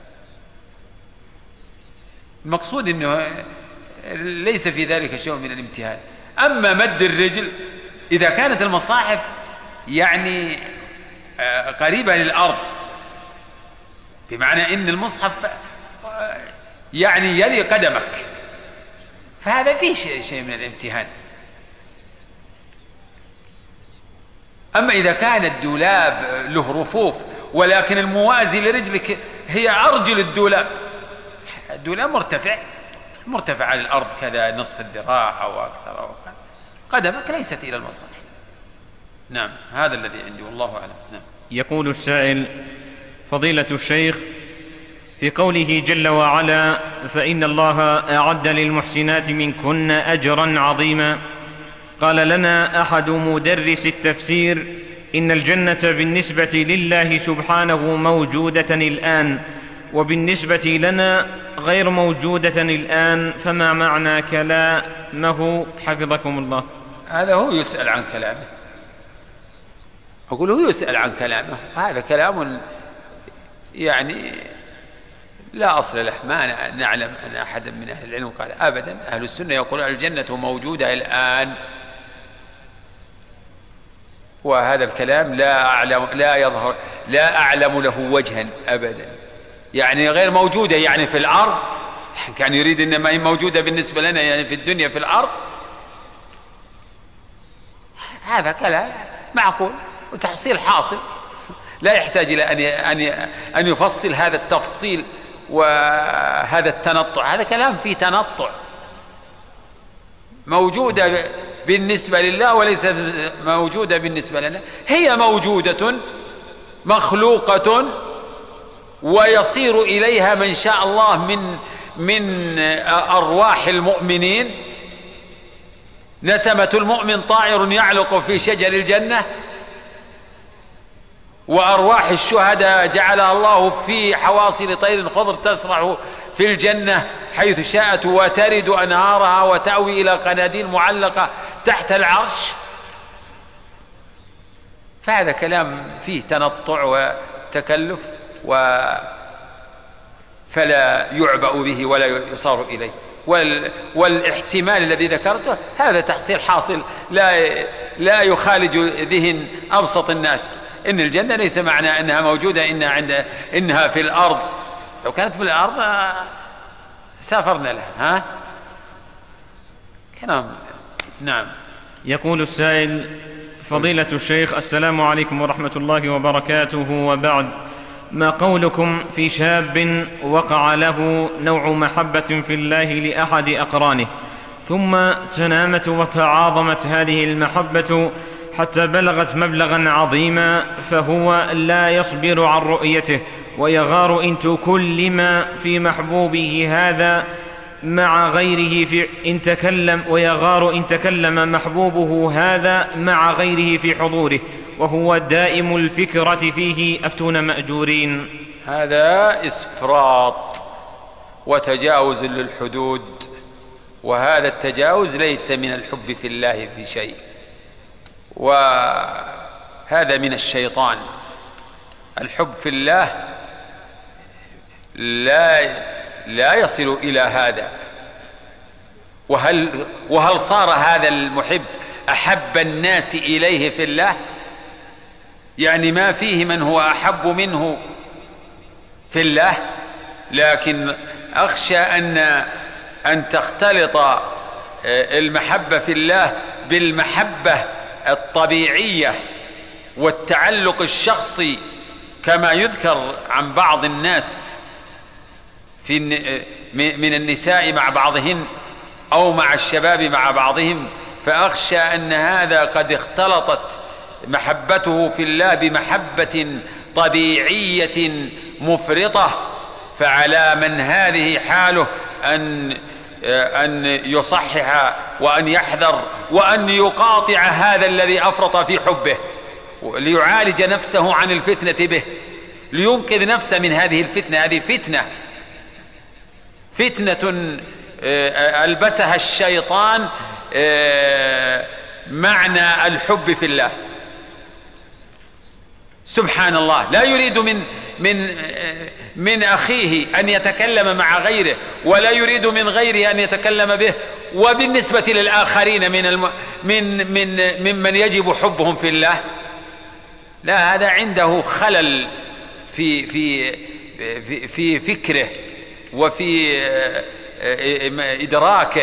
المقصود أنه ليس في ذلك شيء من الامتهان. أما مد الرجل إذا كانت المصاحف يعني قريبة للأرض، بمعنى إن المصحف يعني يلي قدمك، فهذا فيه شيء من الامتهان. أما إذا كان الدولاب له رفوف ولكن الموازي لرجلك هي أرجل الدولاب، الدولاب مرتفع مرتفع على الأرض كذا نصف الذراع أو أكثر، أو قدمك ليست إلى المصاحف. نعم، هذا الذي عندي والله أعلم. نعم. يقول السائل: فضيلة الشيخ، في قوله جل وعلا: فإن الله أعد للمحسنات منكن أجرا عظيما، قال لنا أحد مدرس التفسير: إن الجنة بالنسبة لله سبحانه موجودة الآن، وبالنسبة لنا غير موجودة الآن، فما معنى كلامه حفظكم الله؟ هذا هو يسأل عن كلامه، أقول هو يسأل عن كلامه، هذا كلام يعني لا أصل له، ما نعلم أن أحد من أهل العلم قال أبدا. أهل السنة يقولون الجنة موجودة الآن، وهذا الكلام لا أعلم لا يظهر لا أعلم له وجها أبدا. يعني غير موجودة يعني في الأرض، كان يريد إنما هي موجودة بالنسبة لنا يعني في الدنيا في الأرض، هذا كلام معقول وتحصيل حاصل، لا يحتاج إلى أن أن يفصل هذا التفصيل وهذا التنطع. هذا كلام فيه تنطع، موجودة بالنسبة لله وليس موجودة بالنسبة لنا. هي موجودة مخلوقة ويصير إليها من شاء الله من من أرواح المؤمنين، نسمة المؤمن طائر يعلق في شجر الجنة، وأرواح الشهداء جعلها الله في حواصل طير خضر تسرع في الجنة حيث شاءت، وترد أنهارها وتأوي إلى قناديل معلقة تحت العرش. فهذا كلام فيه تنطع وتكلف، و فلا يعبأ به ولا يصار إليه. وال... والاحتمال الذي ذكرته هذا تحصيل حاصل لا لا يخالج ذهن أبسط الناس. إن الجنة ليس معنى أنها موجودة إنها عند إنها في الأرض، لو كانت في الأرض سافرنا لها. ها كلام. نعم. يقول السائل: فضيلة الشيخ، السلام عليكم ورحمة الله وبركاته، وبعد، ما قولكم في شاب وقع له نوع محبة في الله لأحد أقرانه، ثم تنامت وتعاظمت هذه المحبة حتى بلغت مبلغا عظيما، فهو لا يصبر عن رؤيته ويغار إن تكلم في محبوبه هذا مع غيره في إن تكلم ويغار إن تكلم محبوبه هذا مع غيره في حضوره، وهو دائم الفكرة فيه، أفتون مأجورين. هذا إسفراط وتجاوز للحدود، وهذا التجاوز ليس من الحب في الله في شيء، وهذا من الشيطان. الحب في الله لا لا يصل إلى هذا. وهل وهل صار هذا المحب أحب الناس إليه في الله؟ يعني ما فيه من هو أحب منه في الله، لكن أخشى أن أن تختلط المحبة في الله بالمحبة الطبيعية والتعلق الشخصي، كما يذكر عن بعض الناس في من النساء مع بعضهن أو مع الشباب مع بعضهم. فأخشى أن هذا قد اختلطت محبته في الله بمحبة طبيعية مفرطة، فعلى من هذه حاله أن أن يصحح وأن يحذر وأن يقاطع هذا الذي أفرط في حبه، ليعالج نفسه عن الفتنة به، لينقذ نفسه من هذه الفتنة. هذه فتنة فتنة ألبسها الشيطان معنى الحب في الله. سبحان الله، لا يريد من من من أخيه أن يتكلم مع غيره، ولا يريد من غيره أن يتكلم به. وبالنسبة للآخرين من الم من من ممن يجب حبهم في الله، لا، هذا عنده خلل في في في, في فكره وفي إدراكه،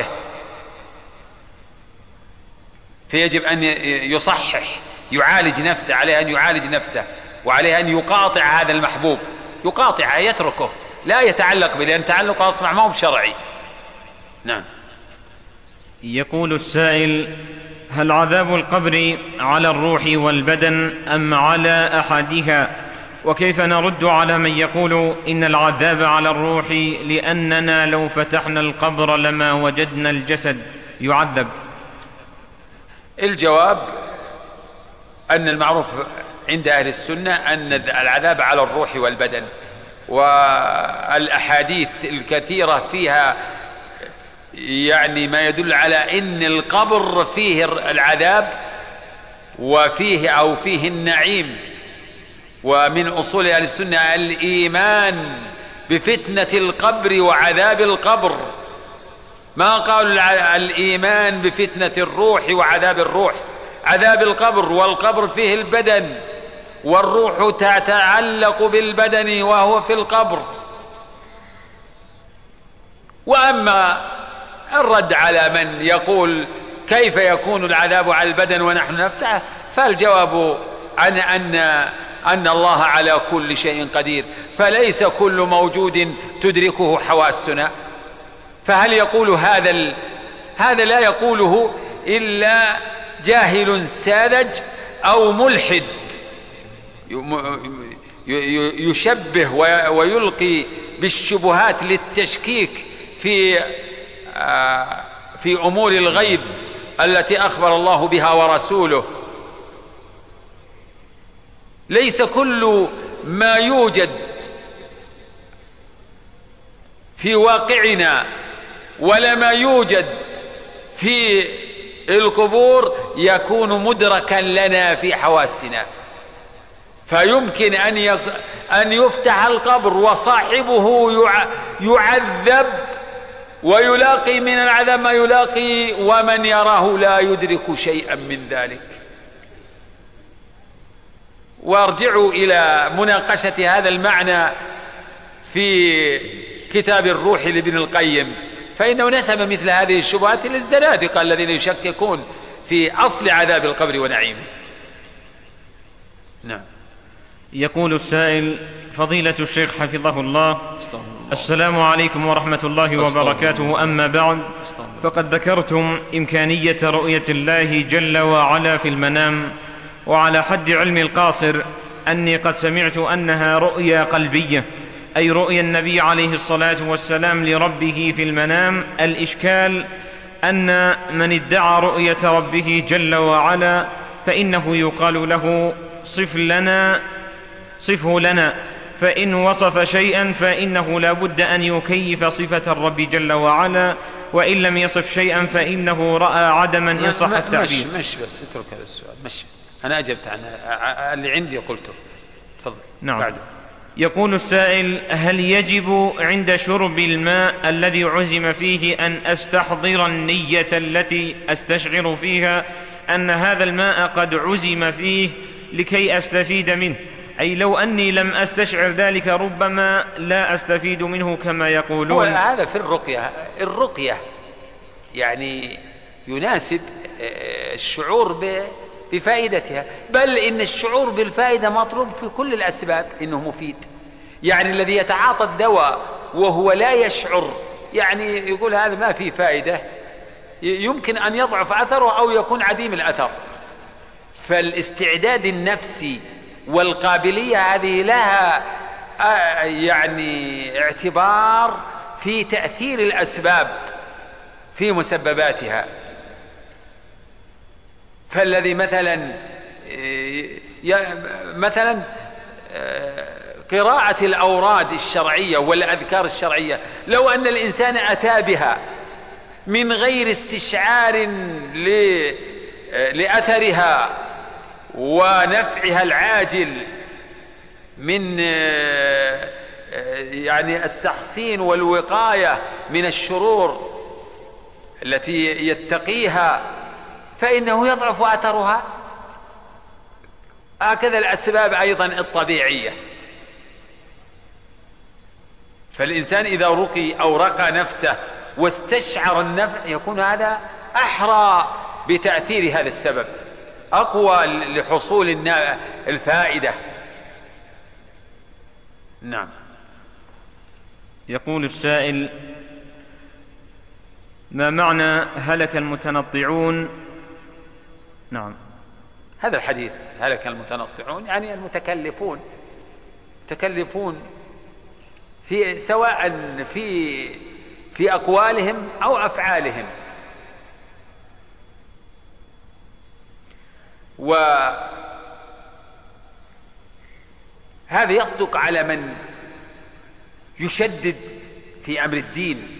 فيجب أن يصحح، يعالج نفسه، عليه أن يعالج نفسه، وعليه أن يقاطع هذا المحبوب، يقاطع يتركه، لا يتعلق به، لأن تعلقه أصبح ما هو بشرعي. نعم. يقول السائل: هل عذاب القبر على الروح والبدن أم على أحدها؟ وكيف نرد على من يقول إن العذاب على الروح لأننا لو فتحنا القبر لما وجدنا الجسد يعذب؟ الجواب أن المعروف عند أهل السنة أن العذاب على الروح والبدن، والأحاديث الكثيرة فيها يعني ما يدل على أن القبر فيه العذاب وفيه أو فيه النعيم. ومن أصول أهل السنة الإيمان بفتنة القبر وعذاب القبر، ما قالوا الإيمان بفتنة الروح وعذاب الروح. عذاب القبر، والقبر فيه البدن، والروح تتعلق بالبدن وهو في القبر. وأما الرد على من يقول كيف يكون العذاب على البدن ونحن نفتح، فالجواب عن أن أن الله على كل شيء قدير، فليس كل موجود تدركه حواسنا. فهل يقول هذا ال... هذا لا يقوله إلا جاهل ساذج أو ملحد يشبه ويلقي بالشبهات للتشكيك في في أمور الغيب التي أخبر الله بها ورسوله. ليس كل ما يوجد في واقعنا ولا ما يوجد في القبور يكون مدركا لنا في حواسنا، فيمكن أن أن يفتح القبر وصاحبه يعذب ويلاقي من العذاب ما يلاقي، ومن يراه لا يدرك شيئا من ذلك. وارجعوا إلى مناقشة هذا المعنى في كتاب الروح لابن القيم، فإنه نسب مثل هذه الشبهات للزنادقة الذين يشككون في أصل عذاب القبر ونعيمه. نعم. يقول السائل: فضيلة الشيخ حفظه الله، السلام عليكم ورحمة الله وبركاته. أما بعد، فقد ذكرتم إمكانية رؤية الله جل وعلا في المنام، وعلى حد علم القاصر أني قد سمعت أنها رؤيا قلبية، أي رؤيا النبي عليه الصلاة والسلام لربه في المنام. الإشكال أن من ادعى رؤية ربه جل وعلا فإنه يقال له: صف لنا صفه لنا، فإن وصف شيئا فإنه لا بد أن يكيف صفة الرب جل وعلا، وإن لم يصف شيئا فإنه رأى عدما إن صح التعبير. مش مش بس اترك هذا السؤال، مش أنا أجبت عنه، اللي عندي قلته. تفضل. نعم. بعده. يقول السائل: هل يجب عند شرب الماء الذي عزم فيه أن أستحضر النية التي أستشعر فيها أن هذا الماء قد عزم فيه لكي أستفيد منه؟ أي لو أني لم أستشعر ذلك ربما لا أستفيد منه كما يقولون. هذا في الرقية. الرقية يعني يناسب الشعور بفائدتها، بل إن الشعور بالفائدة مطلوب في كل الأسباب، إنه مفيد. يعني الذي يتعاطى الدواء وهو لا يشعر، يعني يقول هذا ما فيه فائدة، يمكن أن يضعف أثره أو يكون عديم الأثر. فالاستعداد النفسي والقابلية هذه لها يعني اعتبار في تأثير الأسباب في مسبباتها. فالذي مثلا مثلا قراءة الأوراد الشرعية والأذكار الشرعية، لو أن الإنسان أتى بها من غير استشعار لأثرها ونفعها العاجل من يعني التحصين والوقاية من الشرور التي يتقيها، فإنه يضعف أثرها. هكذا الأسباب أيضا الطبيعية. فالإنسان إذا رقي أو رقى نفسه واستشعر النفع يكون هذا أحرى بتأثير هذا السبب، أقوى لحصول الفائدة. نعم. يقول السائل: ما معنى هلك المتنطعون؟ نعم. هذا الحديث هلك المتنطعون يعني المتكلفون، تكلفون في سواء في في أقوالهم أو أفعالهم. وهذا يصدق على من يشدد في أمر الدين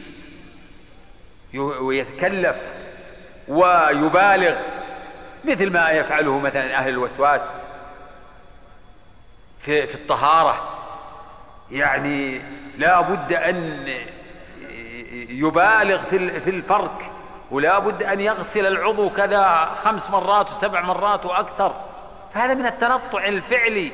ويتكلف ويبالغ، مثل ما يفعله مثلا أهل الوسواس في, في الطهارة. يعني لا بد أن يبالغ في الفرك، ولا بد أن يغسل العضو كذا خمس مرات وسبع مرات وأكثر، فهذا من التنطع الفعلي.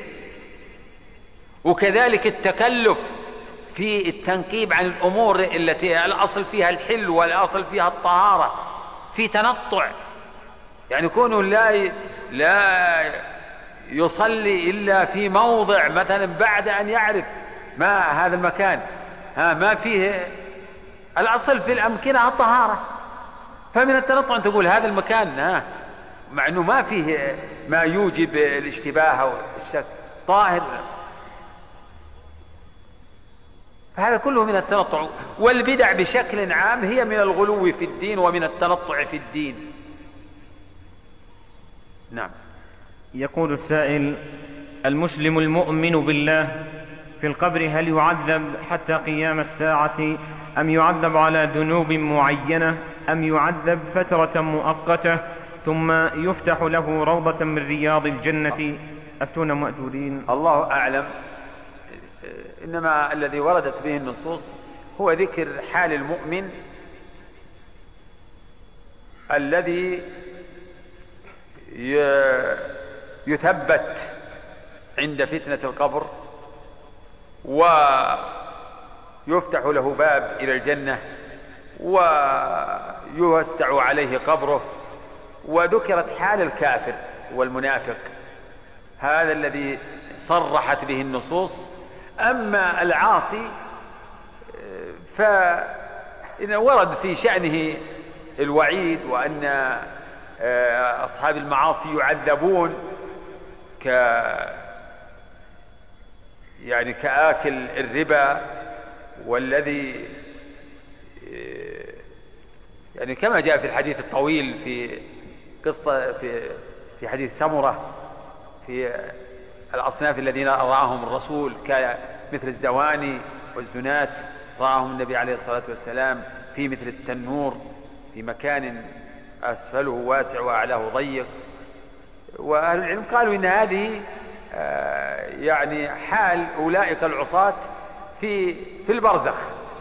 وكذلك التكلف في التنقيب عن الأمور التي الأصل فيها الحل والأصل فيها الطهارة، في تنطع. يعني كونه لا لا يصلي إلا في موضع مثلا بعد أن يعرف ما هذا المكان ها ما فيه الأصل في الأمكنة الطهارة، فمن التنطع أن تقول هذا المكان ها مع أنه ما فيه ما يوجب الاشتباه والشك طاهر. فهذا كله من التنطع. والبدع بشكل عام هي من الغلو في الدين ومن التنطع في الدين. نعم. يقول السائل: المسلم المؤمن بالله في القبر هل يعذب حتى قيام الساعة أم يعذب على ذنوب معينة أم يعذب فترة مؤقتة ثم يفتح له روضة من رياض الجنة؟ أفتونا مأجورين. الله أعلم، إنما الذي وردت به النصوص هو ذكر حال المؤمن الذي يثبت عند فتنة القبر ويفتح له باب إلى الجنة ويوسع عليه قبره. وذكرت حال الكافر والمنافق، هذا الذي صرحت به النصوص. أما العاصي فإن ورد في شأنه الوعيد، وأن أصحاب المعاصي يعذبون ك يعني كآكل الربا، والذي يعني كما جاء في الحديث الطويل في قصة في في حديث سمرة في الأصناف الذين رآهم الرسول كمثل الزواني والزنات، رآهم النبي عليه الصلاة والسلام في مثل التنور في مكان أسفله واسع وأعلاه ضيق. وأهل العلم قالوا إن هذه يعني حال أولئك العصاة في في البرزخ.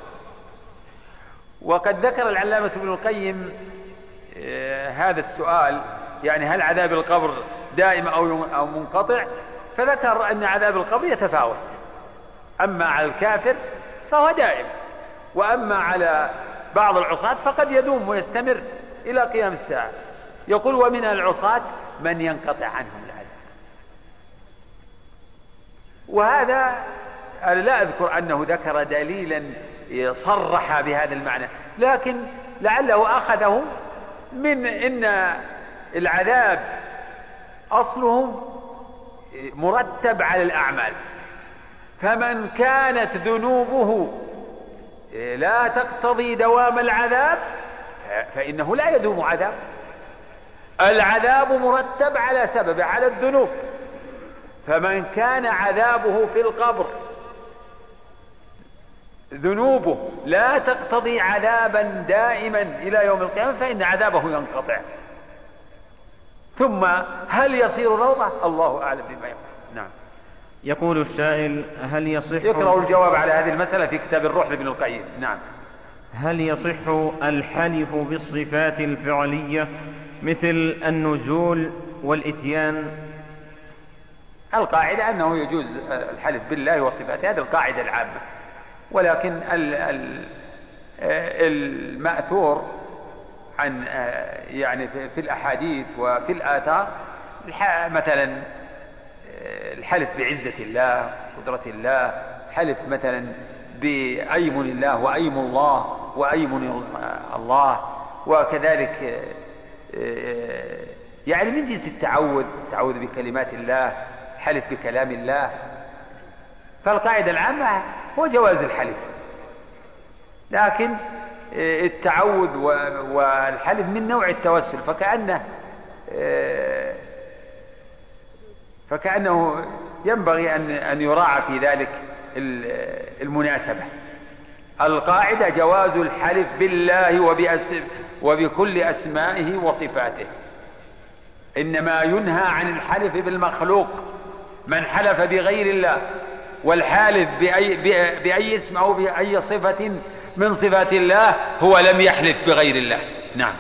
وقد ذكر العلامة ابن القيم هذا السؤال، يعني هل عذاب القبر دائم أو منقطع؟ فذكر أن عذاب القبر يتفاوت، أما على الكافر فهو دائم، وأما على بعض العصاة فقد يدوم ويستمر إلى قيام الساعة. يقول: ومن العصاة من ينقطع عنهم العذاب. وهذا أنا لا أذكر أنه ذكر دليلا صرح بهذا المعنى، لكن لعله أخذه من إن العذاب أصله مرتب على الأعمال، فمن كانت ذنوبه لا تقتضي دوام العذاب فإنه لا يدوم عذاب. العذاب مرتب على سبب على الذنوب، فمن كان عذابه في القبر ذنوبه لا تقتضي عذابا دائما إلى يوم القيامة فإن عذابه ينقطع. ثم هل يصير روضة؟ الله أعلم بما يقول. نعم. يقول السائل: هل يصح، يقرأ الجواب على هذه المسألة في كتاب الروح لابن القيم. نعم. هل يصح الحلف بالصفات الفعلية مثل النزول والإتيان؟ القاعدة أنه يجوز الحلف بالله وصفاته، هذه القاعدة العامة، ولكن المأثور عن يعني في الأحاديث وفي الآثار مثلا الحلف بعزة الله قدرة الله، حلف مثلا بأيمن الله وأيم الله وأيمن الله، وكذلك يعني من جنس التعوذ، التعوذ بكلمات الله، حلف بكلام الله. فالقاعدة العامة هو جواز الحلف، لكن التعوذ والحلف من نوع التوسل، فكأنه فكأنه ينبغي أن يراعى في ذلك المناسبة. القاعدة جواز الحلف بالله وبكل أسمائه وصفاته، إنما ينهى عن الحلف بالمخلوق. من حلف بغير الله، والحالف بأي, بأي اسم أو بأي صفة من صفات الله هو لم يحلف بغير الله. نعم.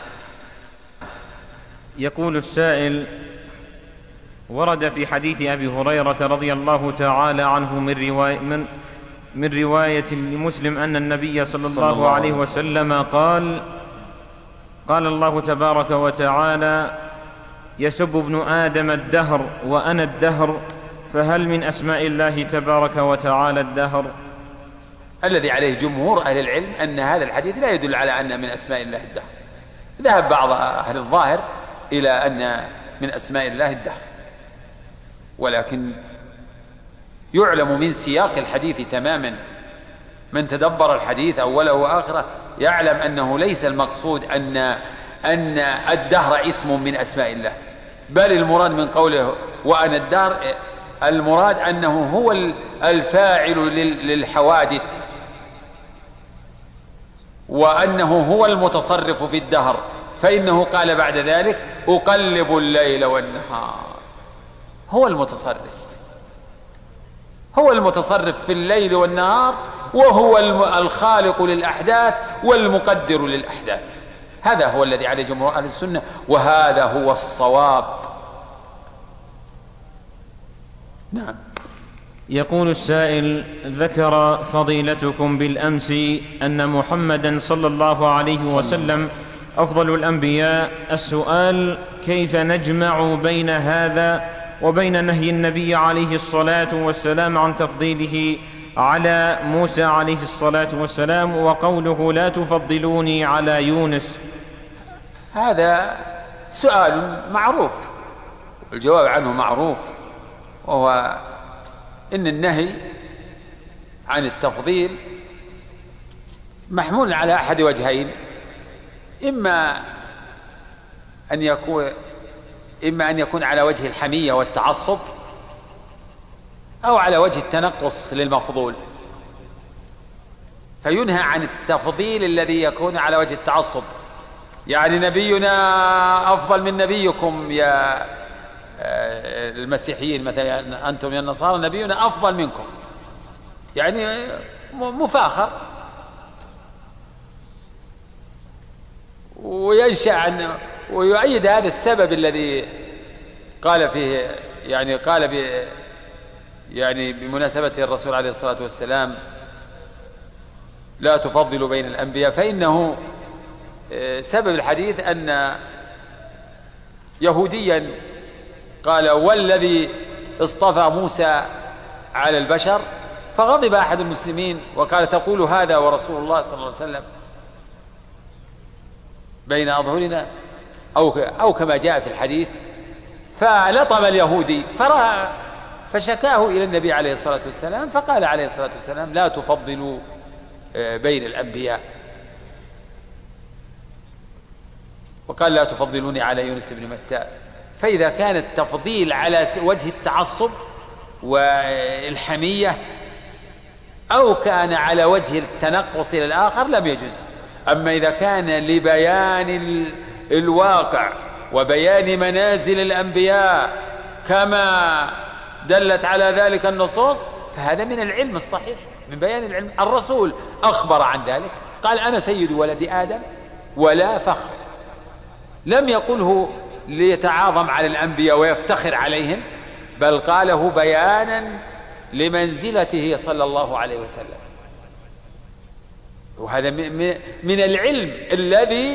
يقول السائل: ورد في حديث أبي هريرة رضي الله تعالى عنه من رواية, من من رواية لمسلم أن النبي صلى الله, الله عليه وسلم قال: قال الله تبارك وتعالى: يسب ابن آدم الدهر وأنا الدهر، فهل من أسماء الله تبارك وتعالى الدهر؟ الذي عليه جمهور أهل العلم أن هذا الحديث لا يدل على أن من أسماء الله الدهر. ذهب بعض أهل الظاهر إلى أن من أسماء الله الدهر، ولكن يعلم من سياق الحديث تماما، من تدبر الحديث أوله وآخره يعلم أنه ليس المقصود أن أن الدهر اسم من أسماء الله، بل المراد من قوله وأنا الدهر المراد أنه هو الفاعل للحوادث، وأنه هو المتصرف في الدهر، فإنه قال بعد ذلك أقلب الليل والنهار. هو المتصرف، هو المتصرف في الليل والنهار، وهو الخالق للأحداث والمقدر للأحداث. هذا هو الذي عليه جمهور أهل السنة، وهذا هو الصواب. نعم. يقول السائل: ذكر فضيلتكم بالأمس أن محمدا صلى الله عليه وسلم أفضل الأنبياء. السؤال: كيف نجمع بين هذا وبين نهي النبي عليه الصلاة والسلام عن تفضيله على موسى عليه الصلاة والسلام وقوله لا تفضلوني على يونس؟ هذا سؤال معروف والجواب عنه معروف، وهو إن النهي عن التفضيل محمول على أحد وجهين: إما أن يكون إما أن يكون على وجه الحمية والتعصب، أو على وجه التنقص للمفضول، فينهى عن التفضيل الذي يكون على وجه التعصب، يعني نبينا أفضل من نبيكم يا المسيحيين مثلا، أنتم يا النصارى نبينا أفضل منكم، يعني مفاخر، وينشأ عن ويؤيد هذا السبب الذي قال فيه، يعني قال ب يعني بمناسبة الرسول عليه الصلاة والسلام لا تفضلوا بين الأنبياء، فإنه سبب الحديث أن يهوديا قال والذي اصطفى موسى على البشر، فغضب أحد المسلمين وقال تقول هذا ورسول الله صلى الله عليه وسلم بين أظهرنا، أو أو كما جاء في الحديث، فلطم اليهودي فرأى فشكاه إلى النبي عليه الصلاة والسلام، فقال عليه الصلاة والسلام لا تفضلوا بين الأنبياء، وقال لا تفضلوني على يونس بن متى. فإذا كان التفضيل على وجه التعصب والحمية أو كان على وجه التنقص إلى الآخر لم يجوز. أما إذا كان لبيان الواقع وبيان منازل الأنبياء كما دلت على ذلك النصوص، فهذا من العلم الصحيح، من بيان العلم. الرسول أخبر عن ذلك، قال أنا سيد ولد آدم ولا فخر، لم يقله ليتعاظم على الأنبياء ويفتخر عليهم، بل قاله بيانا لمنزلته صلى الله عليه وسلم. وهذا من العلم الذي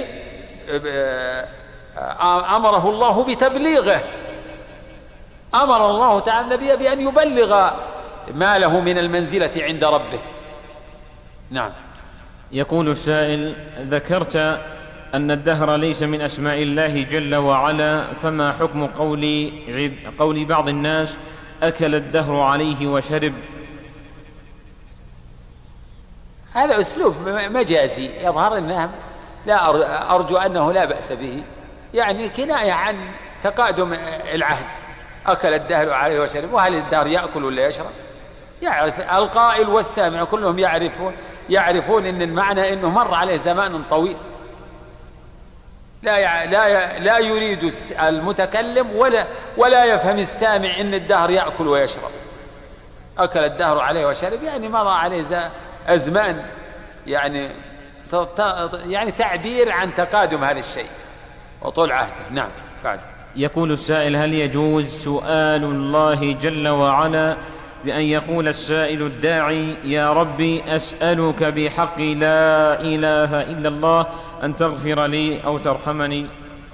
أمره الله بتبليغه، أمر الله تعالى النبي بأن يبلغ ما له من المنزلة عند ربه. نعم. يقول السائل: ذكرت أن الدهر ليس من أسماء الله جل وعلا، فما حكم قول قول بعض الناس أكل الدهر عليه وشرب؟ هذا أسلوب مجازي يظهر أنه لا أرجو أنه لا بأس به، يعني كناية عن تقادم العهد. أكل الدهر عليه وشرب، وهل الدهر يأكل ولا يشرب؟ يعرف القائل والسامع كلهم يعرفون يعرفون أن المعنى أنه مر عليه زمان طويل، لا لا لا يريد المتكلم ولا ولا يفهم السامع أن الدهر يأكل ويشرب. أكل الدهر عليه وشرب يعني مضى عليه أزمان، يعني يعني تعبير عن تقادم هذا الشيء وطول عهده. نعم. بعد. يقول السائل: هل يجوز سؤال الله جل وعلا بأن يقول السائل الداعي يا ربي أسألك بحق لا إله إلا الله أن تغفر لي أو ترحمني؟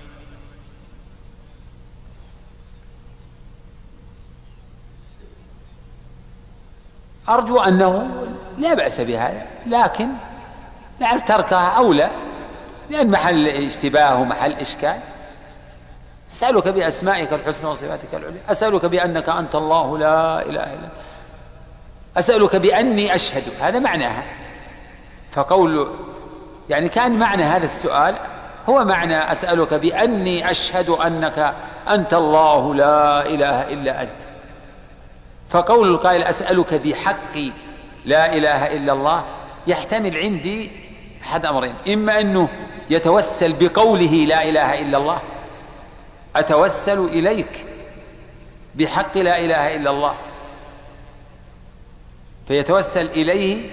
أرجو أنه لا بأس بهذا، لكن لعل تركها أولى، لأن محل اشتباه ومحل إشكال. أسألك بأسمائك الحسنى وصفاتك العليا، أسألك بأنك أنت الله لا إله إلا أنت، أسألك بأني أشهد، هذا معناها. فقول يعني كان معنى هذا السؤال هو معنى أسألك بأني أشهد أنك أنت الله لا إله إلا أنت. فقول القائل أسألك بحق لا إله إلا الله يحتمل عندي أحد أمرين: إما أنه يتوسل بقوله لا إله إلا الله، أتوسل إليك بحق لا إله إلا الله، فيتوسل إليه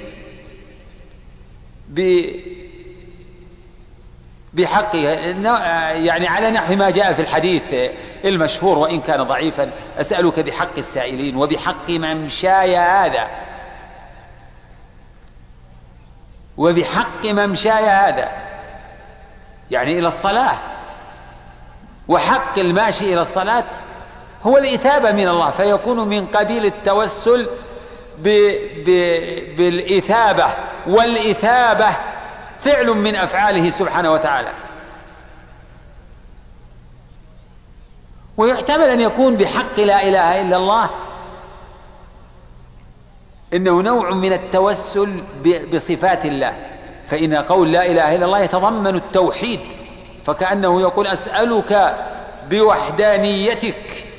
بحقه، يعني على نحو ما جاء في الحديث المشهور وإن كان ضعيفا: أسألك بحق السائلين وبحق ممشاي هذا وبحق ممشاي هذا، يعني إلى الصلاة، وحق الماشي إلى الصلاة هو الإثابة من الله، فيكون من قبيل التوسل ب... ب... بالإثابة، والإثابة فعل من أفعاله سبحانه وتعالى. ويحتمل أن يكون بحق لا إله إلا الله إنه نوع من التوسل بصفات الله، فإن قول لا إله إلا الله يتضمن التوحيد، فكأنه يقول أسألك بوحدانيتك.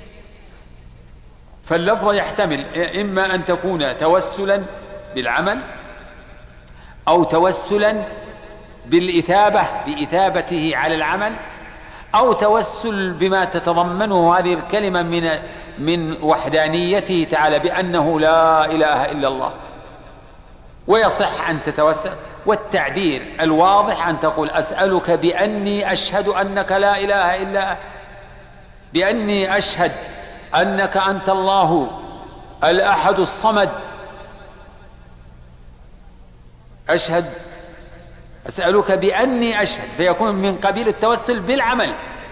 فاللفظ يحتمل إما أن تكون توسلا بالعمل، أو توسلا بالإثابة بإثابته على العمل، أو توسل بما تتضمنه هذه الكلمة من من وحدانيته تعالى بأنه لا إله إلا الله. ويصح أن تتوسل، والتعبير الواضح أن تقول أسألك بأني أشهد أنك لا إله إلا، بأني أشهد أنك أنت الله الأحد الصمد، أشهد أسألك بأني أشهد، فيكون من قبيل التوسل بالعمل.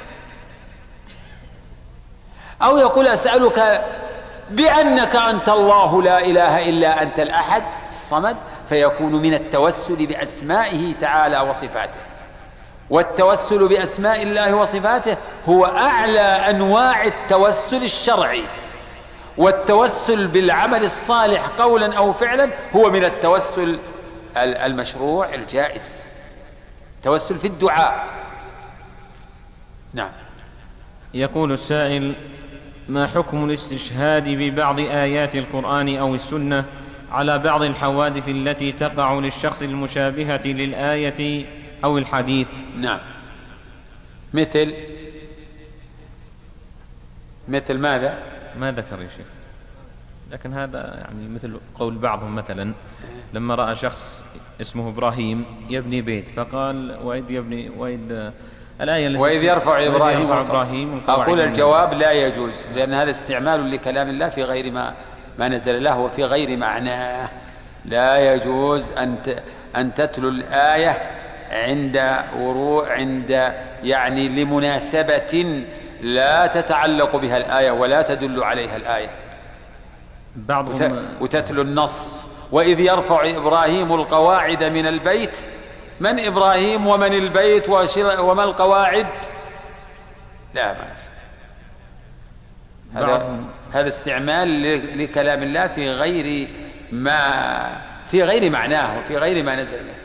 أو يقول أسألك بأنك أنت الله لا إله إلا أنت الأحد الصمد، فيكون من التوسل بأسمائه تعالى وصفاته. والتوسل بأسماء الله وصفاته هو أعلى أنواع التوسل الشرعي، والتوسل بالعمل الصالح قولا أو فعلا هو من التوسل المشروع الجائز، توسل في الدعاء. نعم. يقول السائل: ما حكم الاستشهاد ببعض آيات القرآن أو السنة على بعض الحوادث التي تقع للشخص المشابهة للآية أو الحديث؟ نعم. مثل مثل ماذا؟ ما ذكر يا شيخ، لكن هذا يعني مثل قول بعضهم مثلا لما رأى شخص اسمه إبراهيم يبني بيت فقال وإذ يبني وإذ الآية التي وإذ يرفع إبراهيم, إبراهيم أقول الجواب لا يجوز، لأن هذا استعمال لكلام الله في غير ما ما نزل له وفي غير معناه. لا يجوز أن أن تتلو الآية عند وروع عند يعني لمناسبة لا تتعلق بها الآية ولا تدل عليها الآية، بعضهم وتتلو النص. وإذ يرفع إبراهيم القواعد من البيت، من إبراهيم ومن البيت وما القواعد؟ لا ما هذا هذا استعمال لكلام الله في غير ما في غير معناه وفي غير ما نزل له.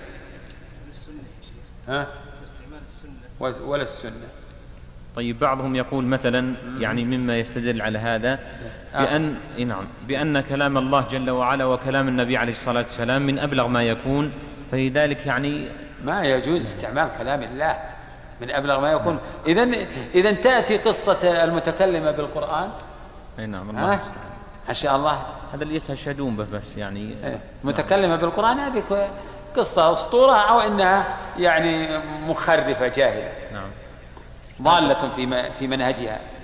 ها؟ ولا السنة. طيب بعضهم يقول مثلا يعني مما يستدل على هذا بأن آه. نعم بأن كلام الله جل وعلا وكلام النبي عليه الصلاة والسلام من أبلغ ما يكون، فلذلك يعني ما يجوز استعمال كلام الله من أبلغ ما يكون. إذن إذن تأتي قصة المتكلمة بالقرآن. أي نعم الله ما شاء الله، هذا اللي يستشهدون به بس يعني متكلمة بالقرآن هذه قصة أسطورة أو إنها يعني مخرفة جاهلة نعم ضالة في في منهجها.